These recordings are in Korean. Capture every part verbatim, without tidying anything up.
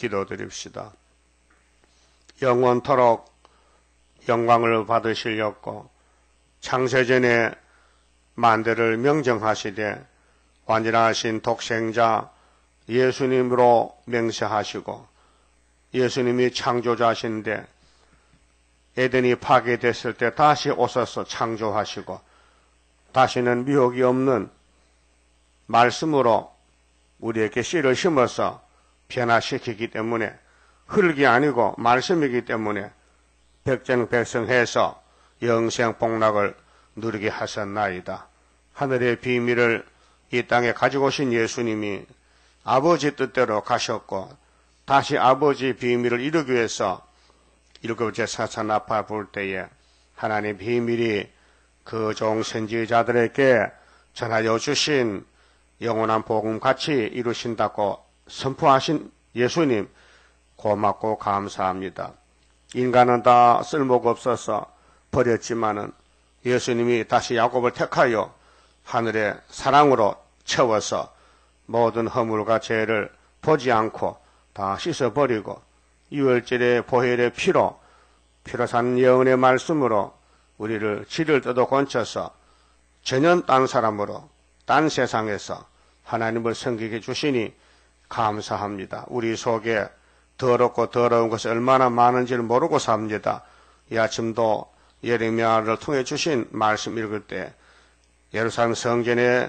기도드립시다. 영원토록 영광을 받으시려고 창세전에 만대를 명정하시되 완전하신 독생자 예수님으로 맹세하시고 예수님이 창조자신데 에덴이 파괴됐을 때 다시 오셔서 창조하시고 다시는 미혹이 없는 말씀으로 우리에게 씨를 심어서 변화시키기 때문에 흙이 아니고 말씀이기 때문에 백전백승해서 영생 복락을 누리게 하셨나이다. 하늘의 비밀을 이 땅에 가지고 오신 예수님이 아버지 뜻대로 가셨고 다시 아버지 비밀을 이루기 위해서 일곱째 사산 앞에 볼 때에 하나님의 비밀이 그 종 선지자들에게 전하여 주신 영원한 복음같이 이루신다고 선포하신 예수님 고맙고 감사합니다. 인간은 다 쓸모가 없어서 버렸지만은 예수님이 다시 야곱을 택하여 하늘의 사랑으로 채워서 모든 허물과 죄를 보지 않고 다 씻어버리고 유월절의 보혈의 피로 피로 산 예언의 말씀으로 우리를 질을 뜯어 건쳐서 전혀 딴 사람으로 딴 세상에서 하나님을 섬기게 주시니 감사합니다. 우리 속에 더럽고 더러운 것이 얼마나 많은지를 모르고 삽니다. 이 아침도 예레미야를 통해 주신 말씀 읽을 때 예루살렘 성전의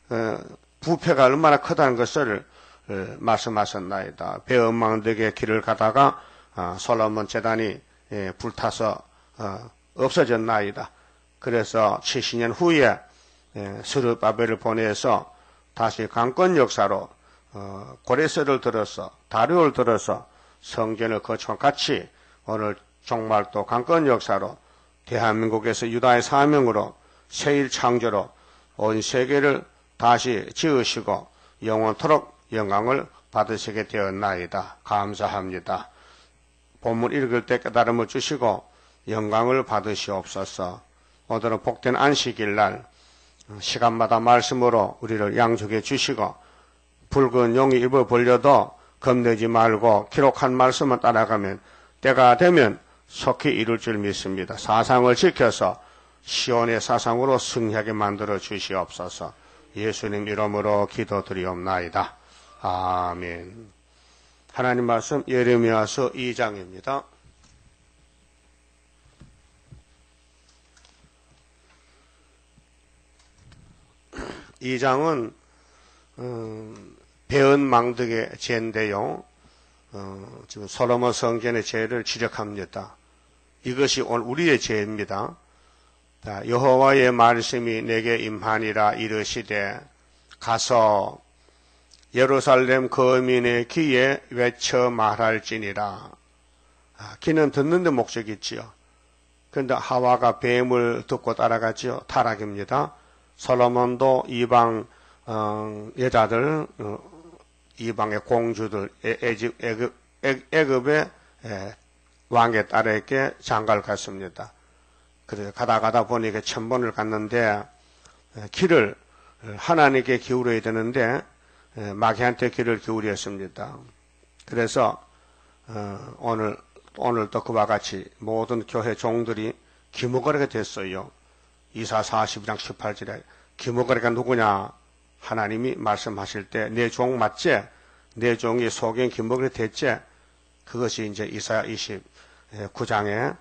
부패가 얼마나 크다는 것을 말씀하셨나이다. 배은망덕의 길을 가다가 솔로몬 제단이 불타서 없어졌나이다. 그래서 칠십 년 후에 스룹바벨을 보내서 다시 강권 역사로 고레스를 들어서 다리오를 들어서 성전을 거쳐같이 오늘 정말도 강권 역사로 대한민국에서 유다의 사명으로 새일 창조로 온 세계를 다시 지으시고 영원토록 영광을 받으시게 되었나이다. 감사합니다. 본문 읽을 때 깨달음을 주시고 영광을 받으시옵소서. 오늘은 복된 안식일 날 시간마다 말씀으로 우리를 양육해 주시고 붉은 용이 입을 벌려도 겁내지 말고 기록한 말씀을 따라가면 때가 되면 속히 이룰 줄 믿습니다. 사상을 지켜서 시온의 사상으로 승리하게 만들어 주시옵소서. 예수님 이름으로 기도드리옵나이다. 아멘. 하나님 말씀 예레미야서 이 장입니다. 이 장은 음, 배은망덕의 죄인데요. 어, 지금 솔로몬 성전의 죄를 지적합니다. 이것이 오늘 우리의 죄입니다. 자, 여호와의 말씀이 내게 임하니라 이르시되 가서 예루살렘 거민의 귀에 외쳐 말할지니라. 아, 귀는 듣는 데 목적이 있지요. 그런데 하와가 뱀을 듣고 따라가지요. 타락입니다. 솔로몬도 이방 어, 여자들 어, 이방의 공주들 애집, 애급, 애급의 에, 왕의 딸에게 장가를 갔습니다. 그래서 가다 가다 보니까 천번을 갔는데 에, 길을 하나님께 기울여야 되는데 에, 마귀한테 길을 기울였습니다. 그래서 어, 오늘 오늘도 그와 같이 모든 교회 종들이 기무거리가 됐어요. 이사 사십 장 십팔 절에 기무거리가 누구냐? 하나님이 말씀하실 때 내 종 맞지? 내 종이 소경 기무거리 됐지? 그것이 이제 이사야 이십구 장에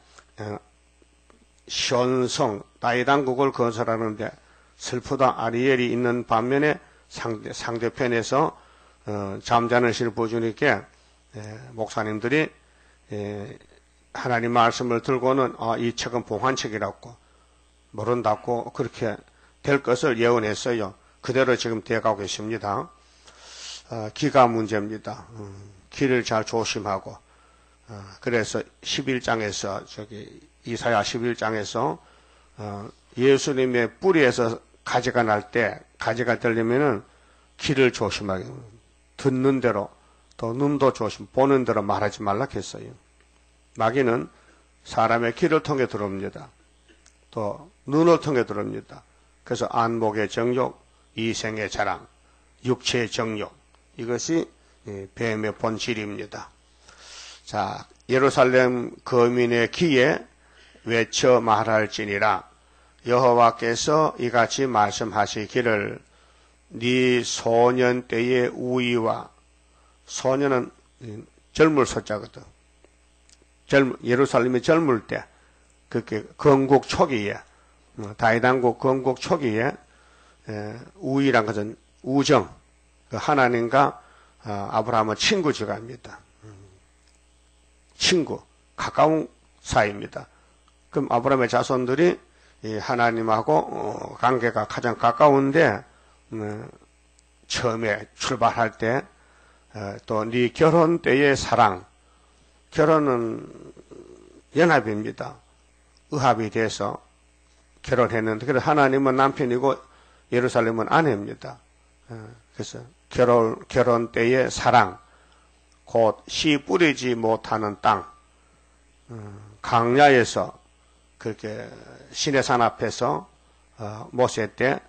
시온성 다윗왕국을 건설하는데 슬프다 아리엘이 있는 반면에 상대, 상대편에서 어, 잠자는 실부주님께 목사님들이 에, 하나님 말씀을 들고는 아, 이 책은 봉환책이라고 모른다고 그렇게 될 것을 예언했어요. 그대로 지금 되어가고 계십니다. 어, 기가 문제입니다. 음, 길을 잘 조심하고 어, 그래서 십일 장에서 저기 이사야 십일 장에서 어, 예수님의 뿌리에서 가지가 날 때 가지가 되려면은 길을 조심하게 듣는 대로 또 눈도 조심 보는 대로 말하지 말라 했어요. 마귀는 사람의 귀를 통해 들어옵니다. 또 눈을 통해 들어옵니다. 그래서 안목의 정욕, 이생의 자랑, 육체의 정욕 이것이 뱀의 본질입니다. 자, 예루살렘 거민의 귀에 외쳐 말할지니라. 여호와께서 이같이 말씀하시기를 네 소년 때의 우위와, 소년은 젊을 소자거든. 젊 예루살렘이 젊을 때, 그렇게 건국 초기에, 다윗 왕국 건국 초기에 우위란 것은 우정, 하나님과 아브라함은 친구지간입니다. 친구, 가까운 사이입니다. 그럼 아브라함의 자손들이 하나님하고 관계가 가장 가까운데, 처음에 출발할 때 또 네 결혼 때의 사랑, 결혼은 연합입니다. 의합이 돼서 결혼했는데, 그래서 하나님은 남편이고 예루살렘은 아내입니다. 그래서 결혼, 결혼 때의 사랑, 곧 씨 뿌리지 못하는 땅, 강야에서 그렇게 시내산 앞에서 모세 때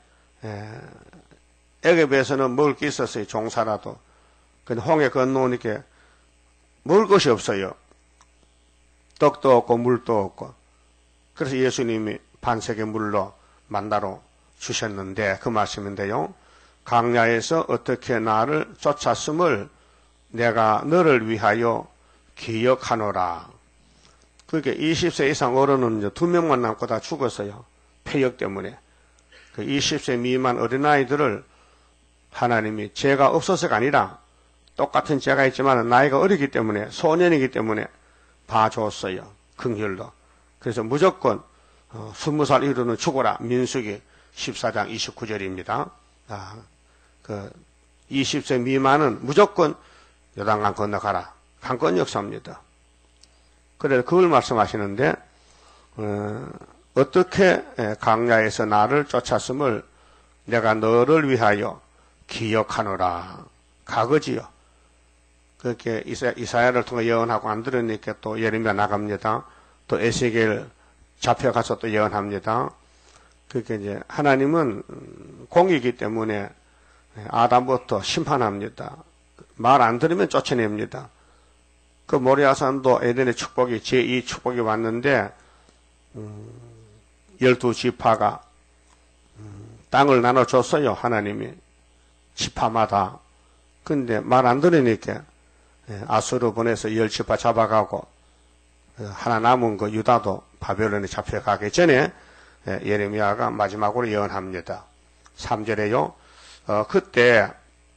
애굽에서는 먹을 게 있었어요. 종사라도. 근데 홍해 건너오니까 먹을 것이 없어요. 떡도 없고 물도 없고. 그래서 예수님이 반석의 물로 만나러 주셨는데, 그 말씀인데요. 강야에서 어떻게 나를 쫓았음을 내가 너를 위하여 기억하노라. 그게 이십 세 이상 어른은 두 명만 남고 다 죽었어요. 폐역 때문에. 그 이십 세 미만 어린아이들을 하나님이 죄가 없어서가 아니라 똑같은 죄가 있지만 나이가 어리기 때문에, 소년이기 때문에 봐줬어요. 긍휼로. 그래서 무조건 어, 스무 살 이후로는 죽어라. 민수기 십사 장 이십구 절입니다. 아, 그 이십 세 미만은 무조건 요단강 건너가라. 강권 역사입니다. 그래서 그걸 말씀하시는데, 어, 어떻게 강야에서 나를 쫓았음을 내가 너를 위하여 기억하노라. 과거지요. 그렇게 이사, 이사야를 통해 예언하고 안 들으니까 또 예레미야 나갑니다. 또 에스겔 잡혀가서 또 예언합니다. 그렇게 이제 하나님은 공이기 때문에 아담부터 심판합니다. 말 안 들으면 쫓아냅니다. 그 모리아산도 에덴의 축복이 제이 축복이 왔는데, 음, 열두 지파가 음, 땅을 나눠줬어요. 하나님이 지파마다. 근데 말 안 들으니까 아수르 보내서 열 지파 잡아가고, 하나 남은 그 유다도 바벨론에 잡혀가기 전에 예레미야가 마지막으로 예언합니다. 삼 절에요. 어, 그때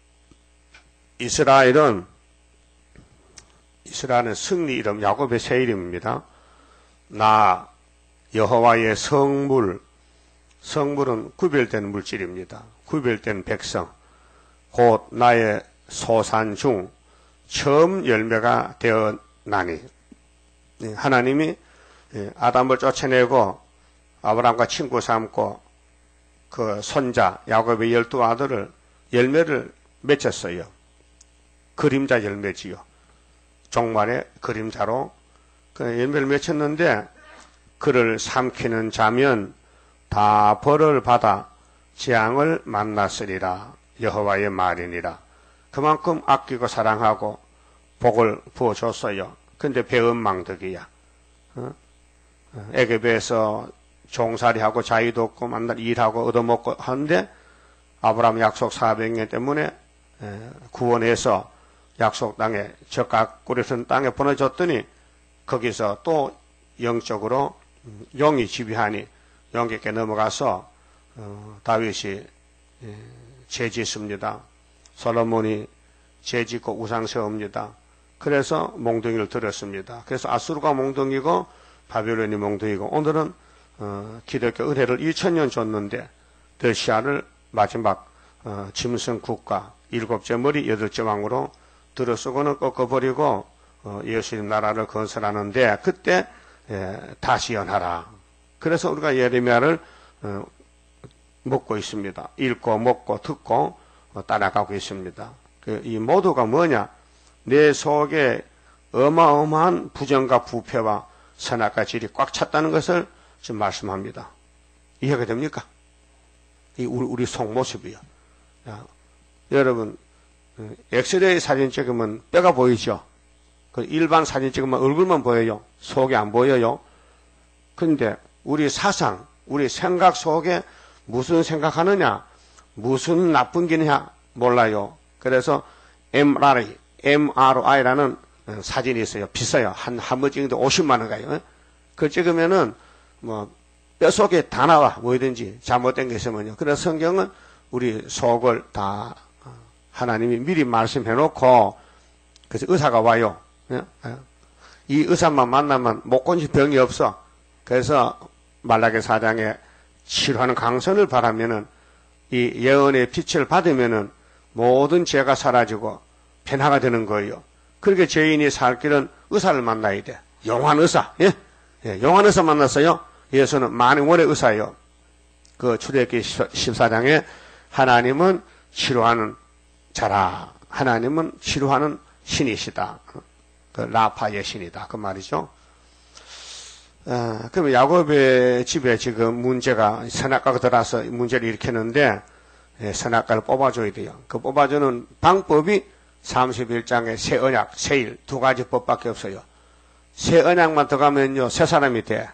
이스라엘은, 이스라엘은 승리 이름, 야곱의 새 이름입니다. 나 여호와의 성물, 성물은 구별된 물질입니다. 구별된 백성, 곧 나의 소산 중 처음 열매가 되었나니. 하나님이 아담을 쫓아내고 아브라함과 친구 삼고 그 손자 야곱의 열두 아들을 열매를 맺혔어요. 그림자 열매지요. 종말의 그림자로 그 열매를 맺혔는데, 그를 삼키는 자면 다 벌을 받아 재앙을 만났으리라. 여호와의 말이니라. 그만큼 아끼고 사랑하고 복을 부어줬어요. 근데 배은망덕이야. 어? 애굽에서 종살이하고 자유도 없고 만날 일하고 얻어먹고 하는데, 아브라함 약속 사백 년 때문에 구원해서 약속 땅에 적각 꾸려선 땅에 보내줬더니, 거기서 또 영적으로 용이 지배하니 용객에 넘어가서 어, 다윗이 죄 짓습니다. 솔로몬이 죄 짓고 우상 세웁니다. 그래서 몽둥이를 들었습니다. 그래서 아수르가 몽둥이고 바벨론이 몽둥이고, 오늘은 어, 기독교 은혜를 이천 년 줬는데 러시아를 마지막 어, 짐승 국가, 일곱째 머리 여덟째 왕으로 들어서고는 꺾어버리고 어, 예수님 나라를 건설하는데, 그때 예, 다시 연하라. 그래서 우리가 예레미야를 어, 먹고 있습니다. 읽고 먹고 듣고 어, 따라가고 있습니다. 그, 이 모두가 뭐냐? 내 속에 어마어마한 부정과 부패와 선악과 질이 꽉 찼다는 것을 지금 말씀합니다. 이해가 됩니까? 이 우리, 우리 속모습이요. 야, 여러분, 엑스레이 사진 찍으면 뼈가 보이죠? 그 일반 사진 찍으면 얼굴만 보여요. 속이 안 보여요. 근데 우리 사상, 우리 생각 속에 무슨 생각하느냐, 무슨 나쁜 기느냐 몰라요. 그래서 엠알아이, 엠알아이라는 사진이 있어요. 비싸요. 한, 한 번 찍는데 오십만 원 가요. 그걸 찍으면은 뭐 뼛속에 다 나와. 뭐든지 잘못된 게 있으면요. 그래서 성경은 우리 속을 다 하나님이 미리 말씀해 놓고, 그래서 의사가 와요. 이 의사만 만나면 못 고칠 병이 없어. 그래서 말라기 사 장에 치료하는 강선을 바라면은, 이 예언의 빛을 받으면은 모든 죄가 사라지고 변화가 되는 거예요. 그렇게 죄인이 살 길은 의사를 만나야 돼. 용한 의사. 예? 예, 용한 의사 만났어요. 예수는 만원의 의사예요. 그 출애굽기 십사 장에 하나님은 치료하는 자라. 하나님은 치료하는 신이시다. 그 라파의 신이다. 그 말이죠. 어, 그러면 야곱의 집에 지금 문제가 선악과가 들어와서 문제를 일으켰는데, 예, 선악과를 뽑아줘야 돼요. 그 뽑아주는 방법이 삼십일 장의 새 언약, 새일 두 가지 법밖에 없어요. 새 언약만 들어가면요, 새 사람이 돼.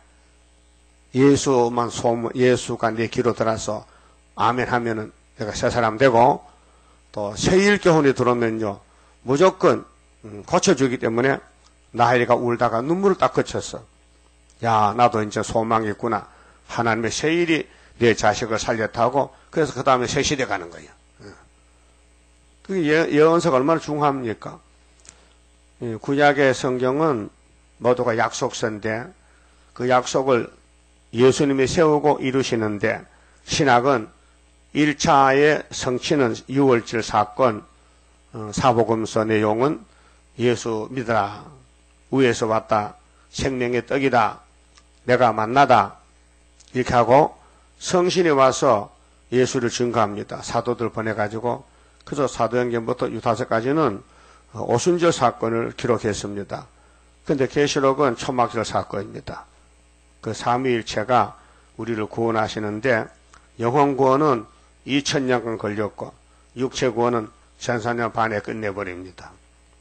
예수만 소문, 예수가 내 귀로 들어서 아멘 하면은 내가 새 사람 되고, 또 새일 교훈이 들어오면요, 무조건 음, 고쳐주기 때문에 나혜리가 울다가 눈물을 딱 그쳤어. 야, 나도 이제 소망이 있구나. 하나님의 새일이 내 자식을 살렸다고. 그래서 그 다음에 새 시대 가는 거예요. 그게 예, 예언서가 얼마나 중요합니까? 구약의 성경은 모두가 약속서인데, 그 약속을 예수님이 세우고 이루시는데, 신학은 일 차의 성취는 유월절 사건, 사복음서 내용은 예수 믿으라, 위에서 왔다, 생명의 떡이다, 내가 만나다, 이렇게 하고 성신이 와서 예수를 증거합니다. 사도들 보내가지고. 그래서 사도행전부터 유다서까지는 오순절 사건을 기록했습니다. 그런데 계시록은 초막절 사건입니다. 그 삼위일체가 우리를 구원하시는데, 영혼 구원은 이천 년간 걸렸고 육체 구원은 천사년 반에 끝내버립니다.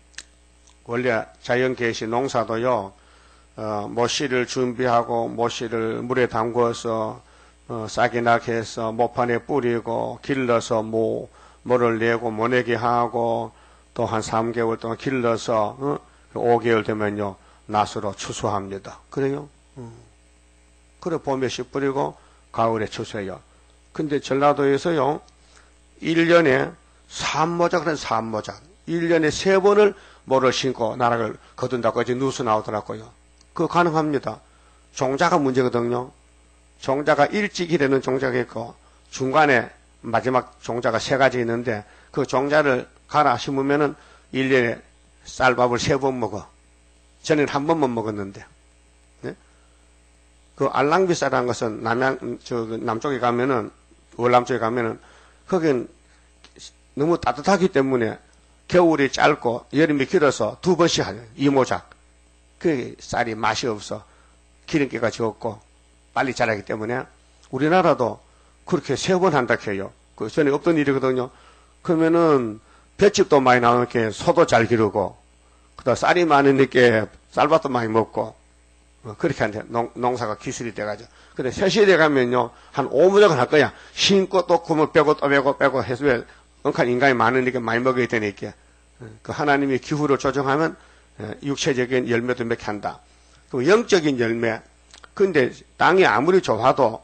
원래 자연계시 농사도요, 어, 모씨를 준비하고 모씨를 물에 담궈서 어, 싹이 나게 해서 모판에 뿌리고 길러서 모, 모를 내고 모내게 하고 또 한 삼 개월 동안 길러서 어, 오 개월 되면요 낫으로 추수합니다. 그래요? 음. 그래 봄에 씨 뿌리고 가을에 추수해요. 근데 전라도에서요 일 년에 삼모작 그런 삼모작 일 년에 세 번을 모를 심고 나락을 거둔다고 이제 뉴스 나오더라고요. 그거 가능합니다. 종자가 문제거든요. 종자가 일찍 이르는 종자가 있고 중간에 마지막 종자가 세 가지 있는데, 그 종자를 갈아 심으면은 일 년에 쌀밥을 세 번 먹어. 전에는 한 번만 먹었는데. 네? 그 알랑비쌀이라는 것은 남양, 저, 남쪽에 가면은, 월남 쪽에 가면은, 거긴 너무 따뜻하기 때문에 겨울이 짧고 여름이 길어서 두 번씩 하죠. 이모작. 그 쌀이 맛이 없어. 기름기가 적고 빨리 자라기 때문에 우리나라도 그렇게 세 번 한다 해요. 그 전에 없던 일이거든요. 그러면은 볏집도 많이 나오니까 소도 잘 기르고, 그다음 쌀이 많으니까 쌀밥도 많이 먹고, 어, 그렇게 한대. 농, 농사가 기술이 돼가지고. 근데 새 시대에 가면요, 한 오무작을 할 거야. 심고 또 구멍 빼고 또 빼고 빼고 해서 왜, 억한 인간이 많으니까 많이 먹어야 되니까. 그 하나님이 기후를 조정하면 육체적인 열매도 몇 개 한다. 그 영적인 열매. 근데 땅이 아무리 좋아도,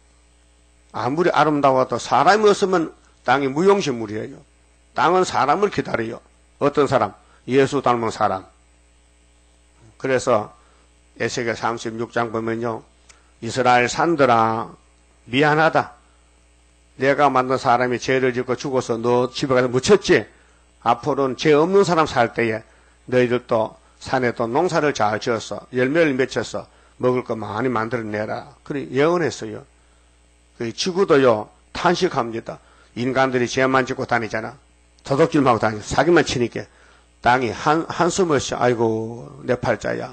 아무리 아름다워도 사람이 없으면 땅이 무용지물이에요. 땅은 사람을 기다려요. 어떤 사람? 예수 닮은 사람. 그래서 에스겔 삼십육 장 보면요, 이스라엘 산들아 미안하다. 내가 만든 사람이 죄를 짓고 죽어서 너 집에 가서 묻혔지. 앞으로는 죄 없는 사람 살 때에 너희들도 산에 또 농사를 잘 지어서 열매를 맺혀서 먹을 거 많이 만들어내라. 그래 예언했어요. 그 지구도요 탄식합니다. 인간들이 죄만 짓고 다니잖아. 도둑질만 하고 다니고 사기만 치니까 땅이 한, 한숨 없이 아이고 내 팔자야.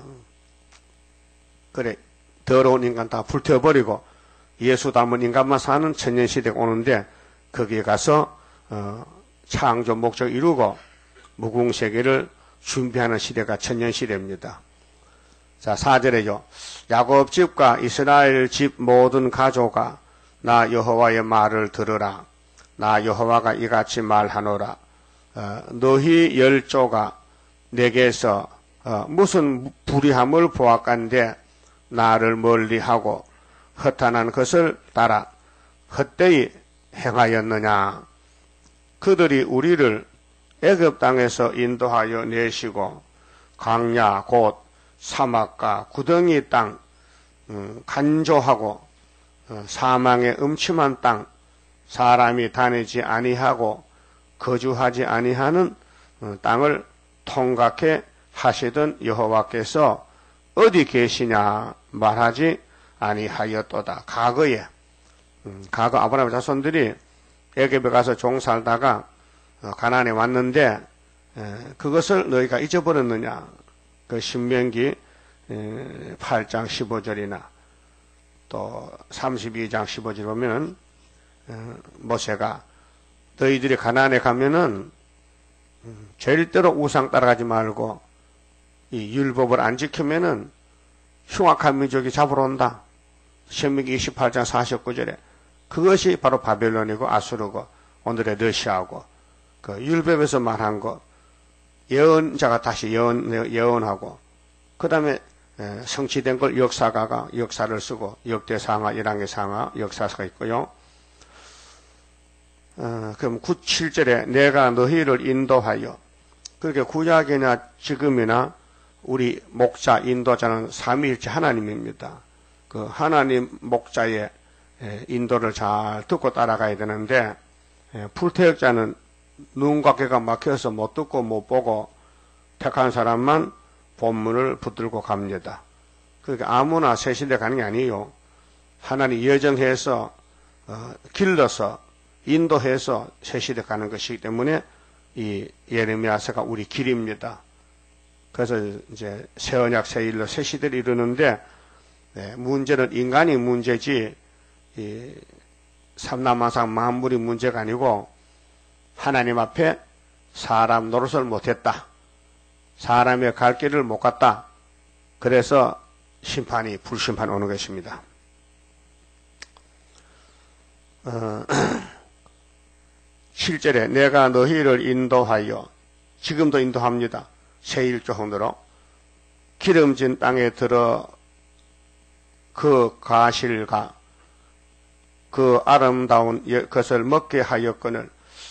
그래 더러운 인간 다 불태워버리고 예수 닮은 인간만 사는 천년시대가 오는데, 거기에 가서 어, 창조 목적 이루고 무궁세계를 준비하는 시대가 천년 시대입니다. 자, 사 절에요. 야곱 집과 이스라엘 집 모든 가족아, 나 여호와의 말을 들으라. 나 여호와가 이같이 말하노라. 어, 너희 열조가 내게서 어, 무슨 불의함을 보았간데 나를 멀리하고 허탄한 것을 따라 헛되이 행하였느냐. 그들이 우리를 애굽 땅에서 인도하여 내시고 광야 곧 사막과 구덩이 땅, 음, 간조하고 어, 사망의 음침한 땅, 사람이 다니지 아니하고 거주하지 아니하는 어, 땅을 통각해 하시던 여호와께서 어디 계시냐 말하지 아니하였도다. 과거에 음, 과거 아브라함의 자손들이 애굽에 가서 종 살다가 어, 가나안에 왔는데 에, 그것을 너희가 잊어버렸느냐. 그 신명기 에, 팔 장 십오 절이나 또 삼십이 장 십오 절 보면은 어, 모세가 너희들이 가나안에 가면은 음, 절대로 우상 따라가지 말고 이 율법을 안 지키면은 흉악한 민족이 잡으러 온다. 신명기 이십팔 장 사십구 절에 그것이 바로 바벨론이고 아수르고 오늘의 러시아고 그 율법에서 말한 거 예언자가 다시 예언, 예언하고 그 다음에 성취된 걸 역사가가 역사를 쓰고 역대상하, 일왕의 상하, 역사서가 있고요. 어, 그럼 구, 칠 절에 내가 너희를 인도하여 그렇게 구약이나 지금이나 우리 목자, 인도자는 삼위일체 하나님입니다. 그 하나님 목자의 인도를 잘 듣고 따라가야 되는데 불태역자는 눈과 귀가 막혀서 못 듣고 못 보고 택한 사람만 본문을 붙들고 갑니다. 그러니까 아무나 새 시대 가는 게 아니에요. 하나님 예정해서 어, 길러서 인도해서 새 시대 가는 것이기 때문에 이 예레미야서가 우리 길입니다. 그래서 이제 새 언약 새 일로 새 시대를 이루는데 네, 문제는 인간이 문제지 이 삼라만상 만물이 문제가 아니고 하나님 앞에 사람 노릇을 못했다. 사람의 갈 길을 못 갔다. 그래서 심판이 불심판 오는 것입니다. 어, 칠 절에 내가 너희를 인도하여 지금도 인도합니다. 세일 조항대로 기름진 땅에 들어 그 가실과 그 아름다운 것을 먹게 하였거늘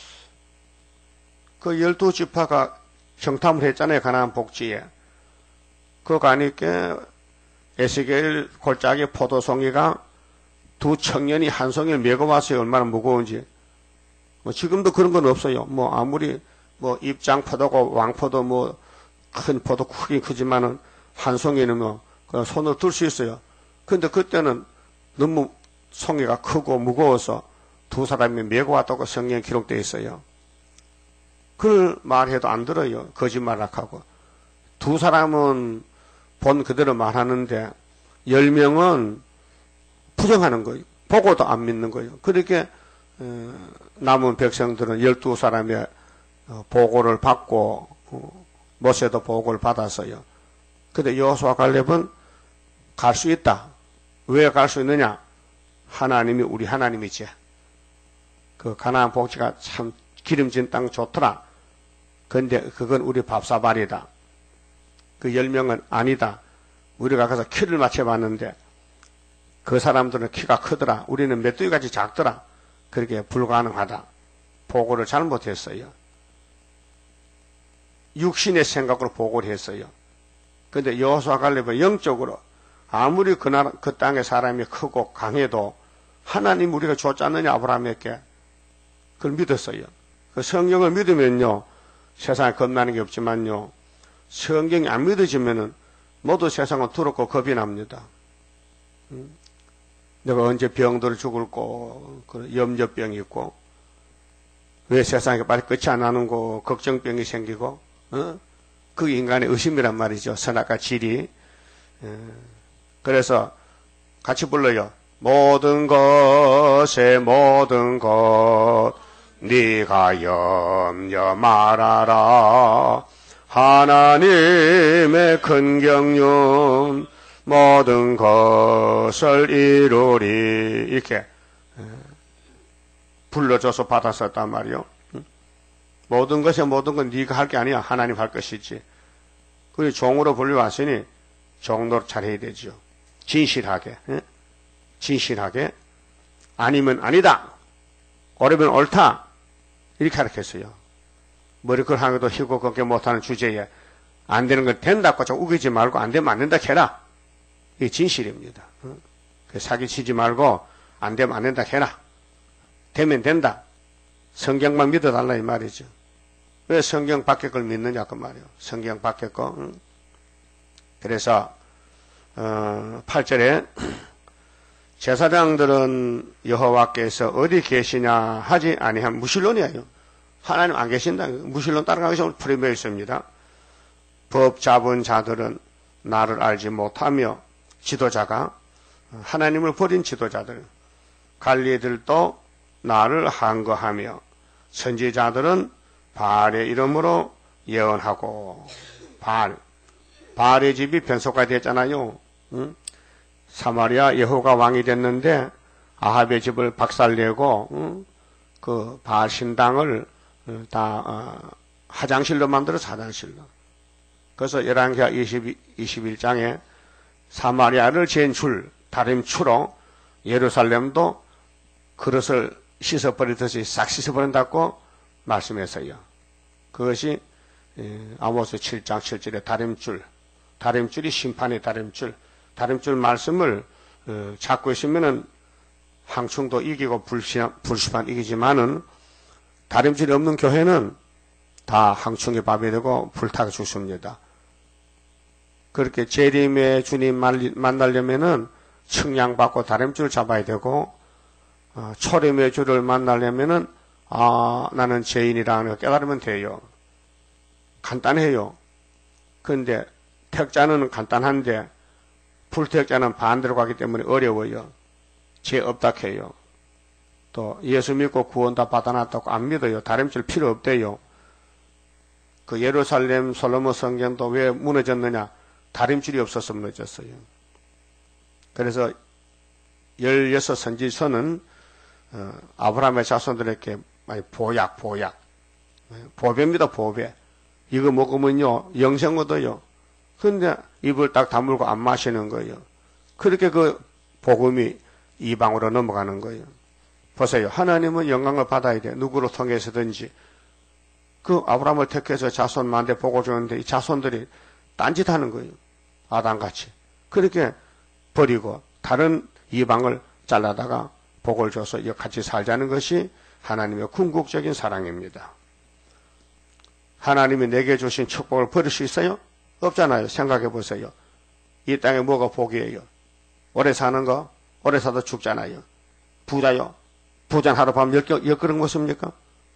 그 열두 지파가 정탐을 했잖아요. 가나안 복지에. 그 가니까 에스겔 골짜기 포도송이가 두 청년이 한 송이를 메고 왔어요. 얼마나 무거운지. 뭐 지금도 그런 건 없어요. 뭐 아무리 뭐 입장 포도고 왕포도 뭐 큰 포도 크긴 크지만은 한 송이는 뭐 손으로 들 수 있어요. 근데 그때는 너무 송이가 크고 무거워서 두 사람이 메고 왔다고 성경에 기록되어 있어요. 그걸 말해도 안 들어요. 거짓말하고. 두 사람은 본 그대로 말하는데 열 명은 부정하는 거예요. 보고도 안 믿는 거예요. 그렇게 남은 백성들은 열두 사람의 보고를 받고 모세도 보고를 받았어요. 근데 여호수아 갈렙은 갈 수 있다. 왜 갈 수 있느냐? 하나님이 우리 하나님이지. 그 가나안 복지가 참 기름진 땅 좋더라. 근데 그건 우리 밥사발이다. 그 열 명은 아니다. 우리가 가서 키를 맞춰봤는데 그 사람들은 키가 크더라. 우리는 메뚜기같이 작더라. 그렇게 불가능하다. 보고를 잘못했어요. 육신의 생각으로 보고를 했어요. 근데 여호수아 갈렙은 영적으로 아무리 그 나라, 그 땅의 사람이 크고 강해도 하나님 우리가 줬지 않느냐 아브라함에게 그걸 믿었어요. 그 성경을 믿으면요 세상에 겁나는 게 없지만요 성경이 안 믿어지면은 모두 세상은 두렵고 겁이 납니다. 음? 내가 언제 병들어 죽을고 염려병이 있고 왜 세상에 빨리 끝이 안 나는 거 걱정병이 생기고 어? 그 인간의 의심이란 말이죠. 선악과 질이. 그래서 같이 불러요. 모든 것에 모든 것 네가 염려 말아라. 하나님의 큰 경륜 모든 것을 이루리 이렇게 불러줘서 받았었단 말이요. 모든 것에 모든 건 네가 할 게 아니야. 하나님 할 것이지. 그리고 종으로 불려왔으니 종로를 잘해야 되죠. 진실하게, 진실하게. 아니면 아니다. 옳으면 옳다. 이렇게 가르쳤어요. 머리글 하는 것도 희고 걷게 못하는 주제에 안 되는 건 된다고 좀 우기지 말고 안 되면 안 된다 해라. 이게 진실입니다. 사기치지 말고 안 되면 안 된다 해라. 되면 된다. 성경만 믿어달라 이 말이죠. 왜 성경 밖의 걸 믿느냐 그 말이에요. 성경 밖의 거. 응? 그래서 어, 팔 절에 제사장들은 여호와께서 어디 계시냐 하지 아니한 무신론이에요. 하나님 안 계신다. 무신론 따라가기 전에 풀이되어 있습니다. 법 잡은 자들은 나를 알지 못하며 지도자가 하나님을 버린 지도자들 관리들도 나를 한거하며 선지자들은 바알의 이름으로 예언하고 바알 바알의 집이 변소가 됐잖아요. 응? 사마리아 여호가 왕이 됐는데 아합의 집을 박살내고 응? 그 바알 신당을 다 어, 화장실로 만들어서 화장실로. 그래서 열왕기하 이십일 장에 사마리아를 잰줄 다림추로 예루살렘도 그릇을 씻어버리듯이 싹 씻어버린다고 말씀했어요. 그것이 아모스 칠 장 칠 절의 다림줄, 다림줄이 심판의 다림줄, 다림줄 말씀을 잡고 있으면은 항충도 이기고 불시한, 불시판 이기지만은 다림줄이 없는 교회는 다 항충의 밥이 되고 불타게 죽습니다. 그렇게 재림의 주님 만나려면은 측량받고 다림줄을 잡아야 되고 어, 초림의 주를 만나려면은 아 나는 죄인이라는 걸 깨달으면 돼요. 간단해요. 그런데 택자는 간단한데 불택자는 반대로 가기 때문에 어려워요. 죄 없다 해요. 또 예수 믿고 구원 다 받아놨다고 안 믿어요. 다림줄 필요 없대요. 그 예루살렘 솔로몬 성전도 왜 무너졌느냐? 다림줄이 없어서 무너졌어요. 그래서 열여섯 선지서는 어, 아브라함의 자손들에게 많이 보약, 보약. 보배입니다, 보배. 이거 먹으면요, 영생 얻어요. 근데 입을 딱 다물고 안 마시는 거예요. 그렇게 그 복음이 이방으로 넘어가는 거예요. 보세요. 하나님은 영광을 받아야 돼. 누구로 통해서든지. 그 아브라함을 택해서 자손 만대 복을 주는데 이 자손들이 딴짓하는 거예요. 아담같이. 그렇게 버리고 다른 이방을 잘라다가 복을 줘서 같이 살자는 것이 하나님의 궁극적인 사랑입니다. 하나님이 내게 주신 축복을 버릴 수 있어요? 없잖아요. 생각해 보세요. 이 땅에 뭐가 복이에요? 오래 사는 거? 오래 사도 죽잖아요. 부자요? 부자는 하룻밤 열, 열 그릇 먹습니까?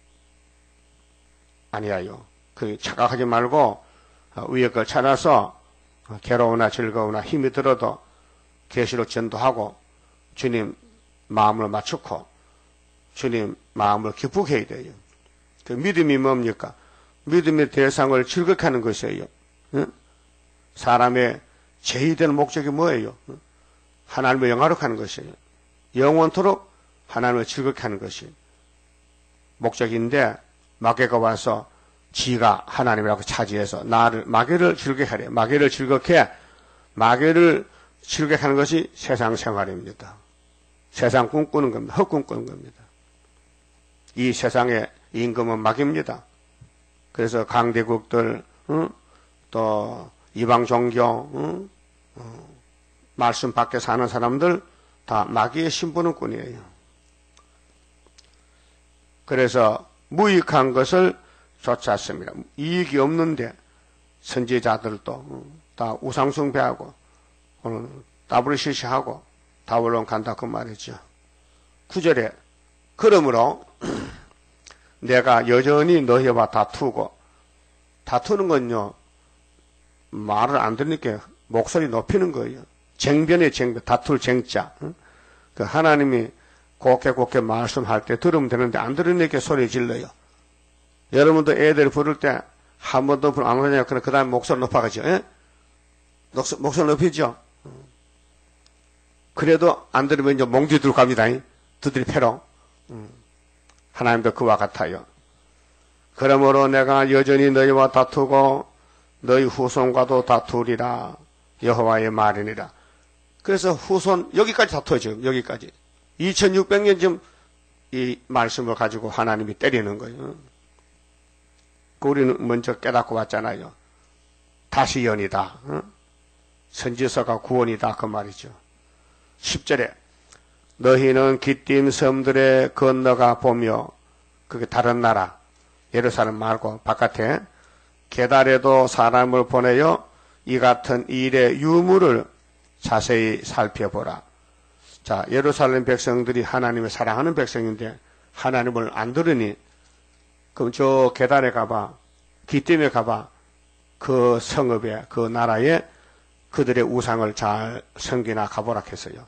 아니에요. 그 착각하지 말고 위에 걸 찾아서 괴로우나 즐거우나 힘이 들어도 계시로 전도하고 주님 마음을 맞추고 주님 마음을 기쁘게 해야 돼요. 그 믿음이 뭡니까? 믿음의 대상을 즐겁게 하는 것이에요. 응? 사람의 제일 된 목적이 뭐예요? 응? 하나님을 영화롭게 하는 것이에요. 영원토록 하나님을 즐겁게 하는 것이 목적인데 마귀가 와서 지가 하나님이라고 차지해서 나를 마귀를 즐겁게 하래. 마귀를 즐겁게 마귀를 즐겁게 하는 것이 세상 생활입니다. 세상 꿈꾸는 겁니다. 헛꿈 꾸는 겁니다. 이 세상의 임금은 마귀입니다. 그래서 강대국들 응? 또 이방 종교 응? 어, 말씀 밖에 사는 사람들 다 마귀의 신부는꾼이에요. 그래서 무익한 것을 쫓았습니다. 이익이 없는데 선지자들도 다 우상숭배하고 오늘 더블유씨씨하고 다불론 간다 그 말이죠. 구 절에 그러므로 내가 여전히 너희와 다투고 다투는 건요 말을 안 들으니까 목소리 높이는 거예요. 쟁변의 쟁변, 다툴 쟁자. 그 하나님이 곱게 곱게 말씀할 때 들으면 되는데 안 들으니까 소리 질러요. 여러분도 애들 부를 때 한 번도 안 오냐. 그럼 그 다음에 목소리 높아가죠. 예? 목소리 높이죠. 그래도 안 들으면 이제 몽디 들고 갑니다. 두드리 패로. 하나님도 그와 같아요. 그러므로 내가 여전히 너희와 다투고 너희 후손과도 다투리라. 여호와의 말이니라. 그래서 후손 여기까지 다투어요. 지금 여기까지. 이천육백 년쯤 이 말씀을 가지고 하나님이 때리는 거예요. 우리는 먼저 깨닫고 왔잖아요. 다시 연이다. 선지서가 구원이다. 그 말이죠. 십 절에 너희는 기띔 섬들에 건너가 보며, 그게 다른 나라 예루살렘 말고 바깥에 게달에도 사람을 보내어 이 같은 일의 유무를 자세히 살펴보라. 자, 예루살렘 백성들이 하나님을 사랑하는 백성인데 하나님을 안 들으니, 그럼 저 게달에 가봐, 기띔에 가봐, 그 성읍에, 그 나라에 그들의 우상을 잘 섬기나 가보라 했어요.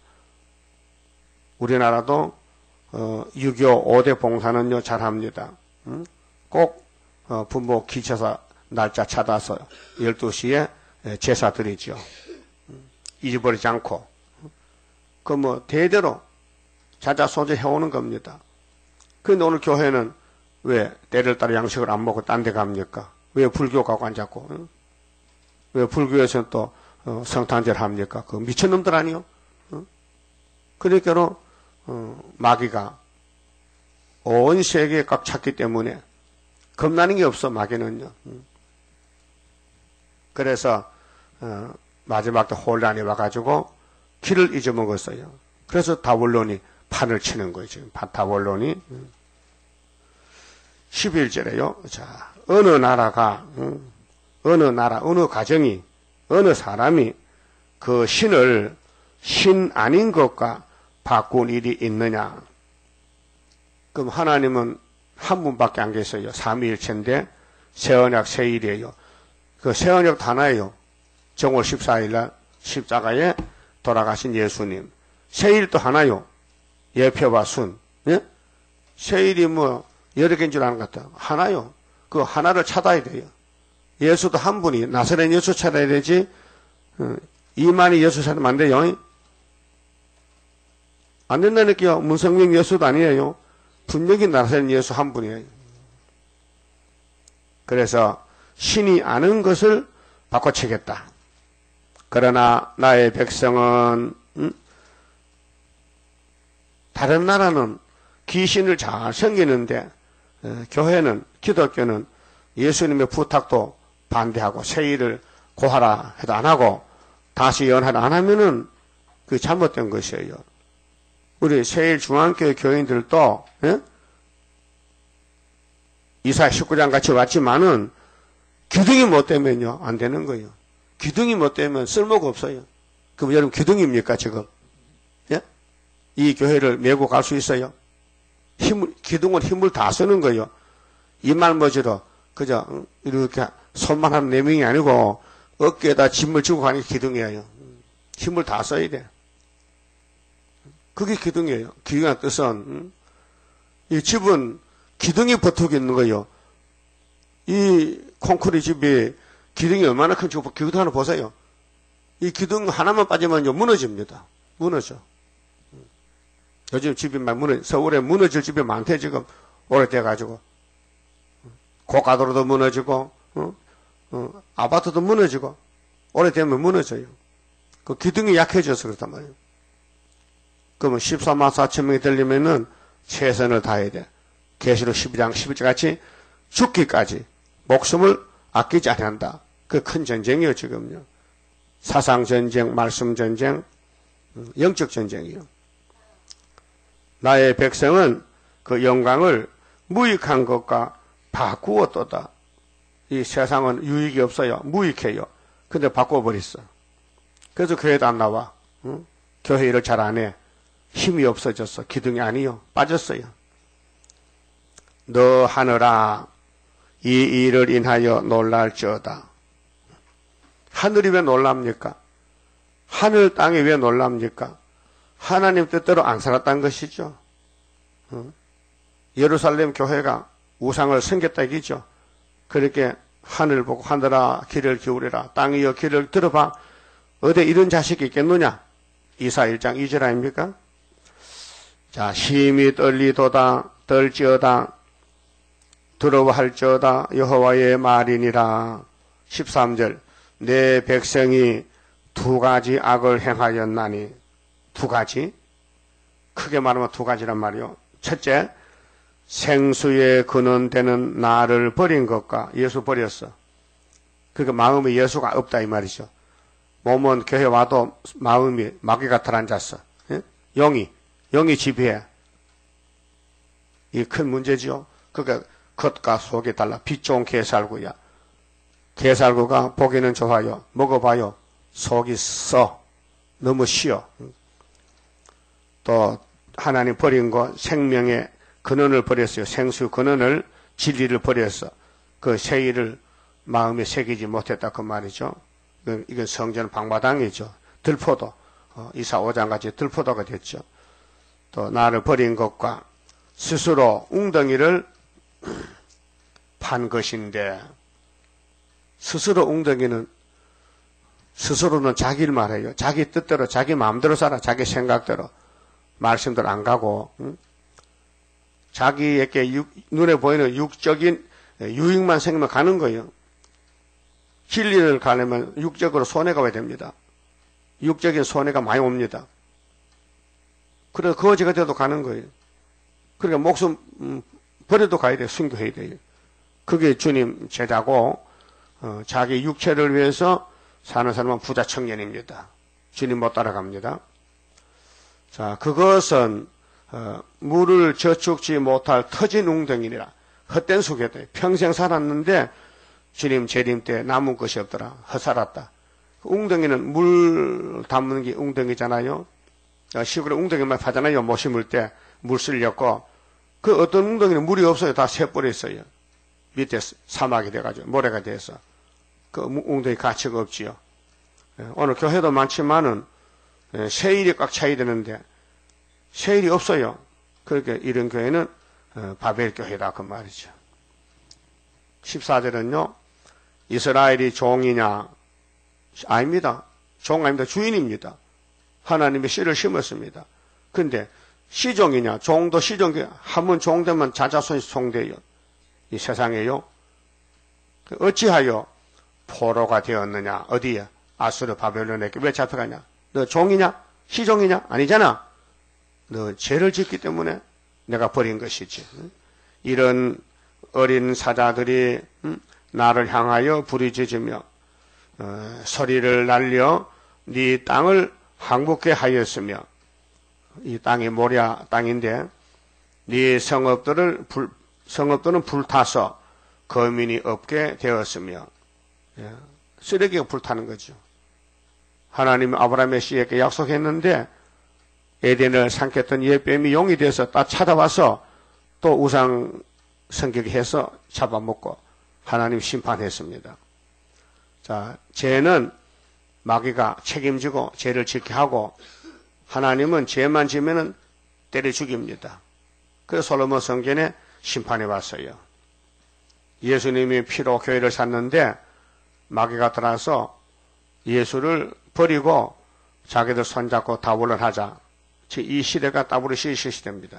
우리나라도 어, 유교 오 대 봉사는요 잘합니다. 응? 꼭 어, 부모 기쳐서 날짜 찾아서 열두 시에 제사 드리죠. 잊어버리지 않고. 그 뭐 대대로 자자소재 해오는 겁니다. 그런데 오늘 교회는 왜 때를 따라 양식을 안 먹고 딴 데 갑니까? 왜 불교 가고 안 잡고? 응? 왜 불교에서는 또 어, 성탄절 합니까? 그 미친놈들 아니요? 응? 그러니까로 어, 마귀가 온 세계에 꽉 찼기 때문에 겁나는 게 없어, 마귀는요. 응? 그래서 어, 마지막 때 혼란이 와가지고 길을 잊어먹었어요. 그래서 다볼론이 판을 치는 거예요. 지금 다볼론이. 응? 십일 절에요. 자, 어느 나라가, 응? 어느 나라, 어느 가정이, 어느 사람이 그 신을 신 아닌 것과 바꾼 일이 있느냐. 그럼 하나님은 한 분밖에 안 계세요. 삼위일체인데 새언약 새일이에요. 그 새언약 하나예요. 정월 십사일날 십자가에 돌아가신 예수님. 새일도 하나요. 예표와 순. 예? 새일이 뭐 여러 개인 줄 아는 것 같아요. 하나요. 그 하나를 찾아야 돼요. 예수도 한 분이, 나사렛 예수 찾아야 되지, 어, 이만희 예수 찾으면 안 돼요. 안 된다니까요. 문성명 예수도 아니에요. 분명히 나사렛 예수 한 분이에요. 그래서 신이 아는 것을 바꿔치겠다. 그러나 나의 백성은, 음? 다른 나라는 귀신을 잘 섬기는데 어, 교회는, 기독교는 예수님의 부탁도 반대하고 세일을 고하라 해도 안 하고 다시 연하라 안 하면은 그 잘못된 것이에요. 우리 세일 중앙교회 교인들도 예? 이사야 십구 장 같이 왔지만은 기둥이 못 되면요 안 되는 거예요. 기둥이 못 되면 쓸모가 없어요. 그럼 여러분 기둥입니까 지금? 예? 이 교회를 메고 갈 수 있어요? 힘을, 기둥은 힘을 다 쓰는 거예요. 이말 머지러 그저 이렇게 손만 한 네 명이 아니고 어깨에다 짐을 지고 가는 게 기둥이에요. 힘을 다 써야 돼. 그게 기둥이에요. 기둥의 뜻은 이 집은 기둥이 버티고 있는 거예요. 이 콘크리트 집이 기둥이 얼마나 큰지 기둥 하나 보세요. 이 기둥 하나만 빠지면 무너집니다. 무너져. 요즘 집이 막 무너, 서울에 무너질 집이 많대 지금 오래돼가지고 고가도로도 무너지고 어? 어, 아파트도 무너지고 오래되면 무너져요. 그 기둥이 약해져서 그렇단 말이에요. 그러면 십사만 사천 명이 되려면은 최선을 다해야 돼. 계시록 십이 장 십일 절 같이 죽기까지 목숨을 아끼지 않는다. 그 큰 전쟁이요 지금요. 사상 전쟁, 말씀 전쟁, 영적 전쟁이요. 나의 백성은 그 영광을 무익한 것과 바꾸었도다. 이 세상은 유익이 없어요. 무익해요. 근데 바꿔버렸어. 그래서 교회도 안 나와. 응? 교회 일을 잘 안 해. 힘이 없어졌어. 기둥이 아니요. 빠졌어요. 너 하늘아 이 일을 인하여 놀랄지어다. 하늘이 왜 놀랍니까? 하늘 땅이 왜 놀랍니까? 하나님 뜻대로 안 살았다는 것이죠. 응? 예루살렘 교회가 우상을 섬겼다 이기죠. 그렇게 하늘 보고 하늘아 귀를 기울이라 땅이여 귀를 들어봐. 어디 이런 자식이 있겠느냐? 이사 일 장 이 절 아닙니까? 자, 심히 떨리도다 떨지어다 두려워할지어다 여호와의 말이니라. 십삼 절 내 백성이 두 가지 악을 행하였나니. 두 가지? 크게 말하면 두 가지란 말이요. 첫째, 생수의 근원되는 나를 버린 것과 예수 버렸어. 그러니까 마음에 예수가 없다 이 말이죠. 몸은 교회 와도 마음이 마귀가 들어앉았어. 예? 영이 영이 지배해. 이 큰 문제지요. 그러니까 겉과 속이 달라. 빛 좋은 게살구야. 게살구가 보기는 좋아요. 먹어봐요. 속이 써. 너무 쉬어. 또 하나님 버린 거 생명의 근원을 버렸어요. 생수 근원을 진리를 버렸어. 그 세일을 마음에 새기지 못했다 그 말이죠. 이건 성전 방마당이죠. 들포도 이사 오 장같이 들포도가 됐죠. 또 나를 버린 것과 스스로 웅덩이를 판 것인데, 스스로 웅덩이는 스스로는 자기를 말해요. 자기 뜻대로 자기 마음대로 살아. 자기 생각대로 말씀대로 안 가고 응? 자기에게 육, 눈에 보이는 육적인 유익만 생기면 가는 거예요. 진리를 가려면 육적으로 손해가 와야 됩니다. 육적인 손해가 많이 옵니다. 그래서 거지가 돼도 가는 거예요. 그러니까 목숨 음, 버려도 가야 돼요. 순교해야 돼요. 그게 주님 제자고 어, 자기 육체를 위해서 사는 사람은 부자 청년입니다. 주님 못 따라갑니다. 자, 그것은 어, 물을 저축지 못할 터진 웅덩이니라. 헛된 속에도 평생 살았는데 주님 재림 때 남은 것이 없더라. 헛살았다. 웅덩이는 물 담는 게 웅덩이잖아요. 시골에 웅덩이만 파잖아요. 못 심을 때 물 쓸렸고, 그 어떤 웅덩이는 물이 없어요. 다 새버려 있어요. 밑에 사막이 돼가지고 모래가 돼서 그 웅덩이 가치가 없지요. 오늘 교회도 많지만은 세일이 꽉 차야 되는데 세일이 없어요. 그렇게 이런 교회는 바벨 교회다 그 말이죠. 십사 절은요. 이스라엘이 종이냐? 아닙니다. 종 아닙니다. 주인입니다. 하나님의 씨를 심었습니다. 근데 시종이냐? 종도 시종이 한번 종되면 자자손이 종돼요. 이 세상에요. 어찌하여 포로가 되었느냐? 어디야? 아수르 바벨론에게 왜 잡혀가냐? 너 종이냐? 시종이냐? 아니잖아. 너 죄를 짓기 때문에 내가 버린 것이지. 이런 어린 사자들이 나를 향하여 부르짖으며 어, 소리를 날려 네 땅을 항복케 하였으며, 이 땅이 모랴 땅인데 네 성읍들을 불, 성읍들은 불타서 거민이 없게 되었으며, 예, 쓰레기가 불타는 거죠. 하나님 아브라함의 씨에게 약속했는데 에덴을 삼켰던 옛뱀이 용이 돼서 딱 찾아와서 또 우상 성격이 해서 잡아먹고 하나님 심판했습니다. 자, 죄는 마귀가 책임지고 죄를 짓게 하고 하나님은 죄만 지면은 때려 죽입니다. 그래서 솔로몬 성전에 심판해 왔어요. 예수님이 피로 교회를 샀는데 마귀가 들어와서 예수를 버리고 자기들 손잡고 다불을 하자. 이 시대가 다브르시 시대입니다.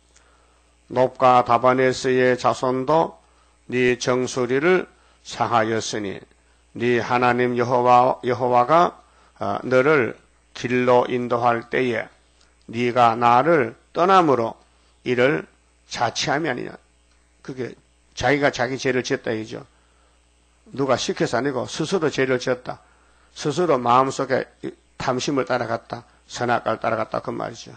놉과 다바네스의 자손도 네 정수리를 상하였으니 네 하나님 여호와, 여호와가 어, 너를 길로 인도할 때에 네가 나를 떠남으로 이를 자치함이 아니냐. 그게 자기가 자기 죄를 지었다 이죠. 누가 시켜서 아니고 스스로 죄를 지었다. 스스로 마음속에 탐심을 따라갔다. 선악을 따라갔다 그 말이죠.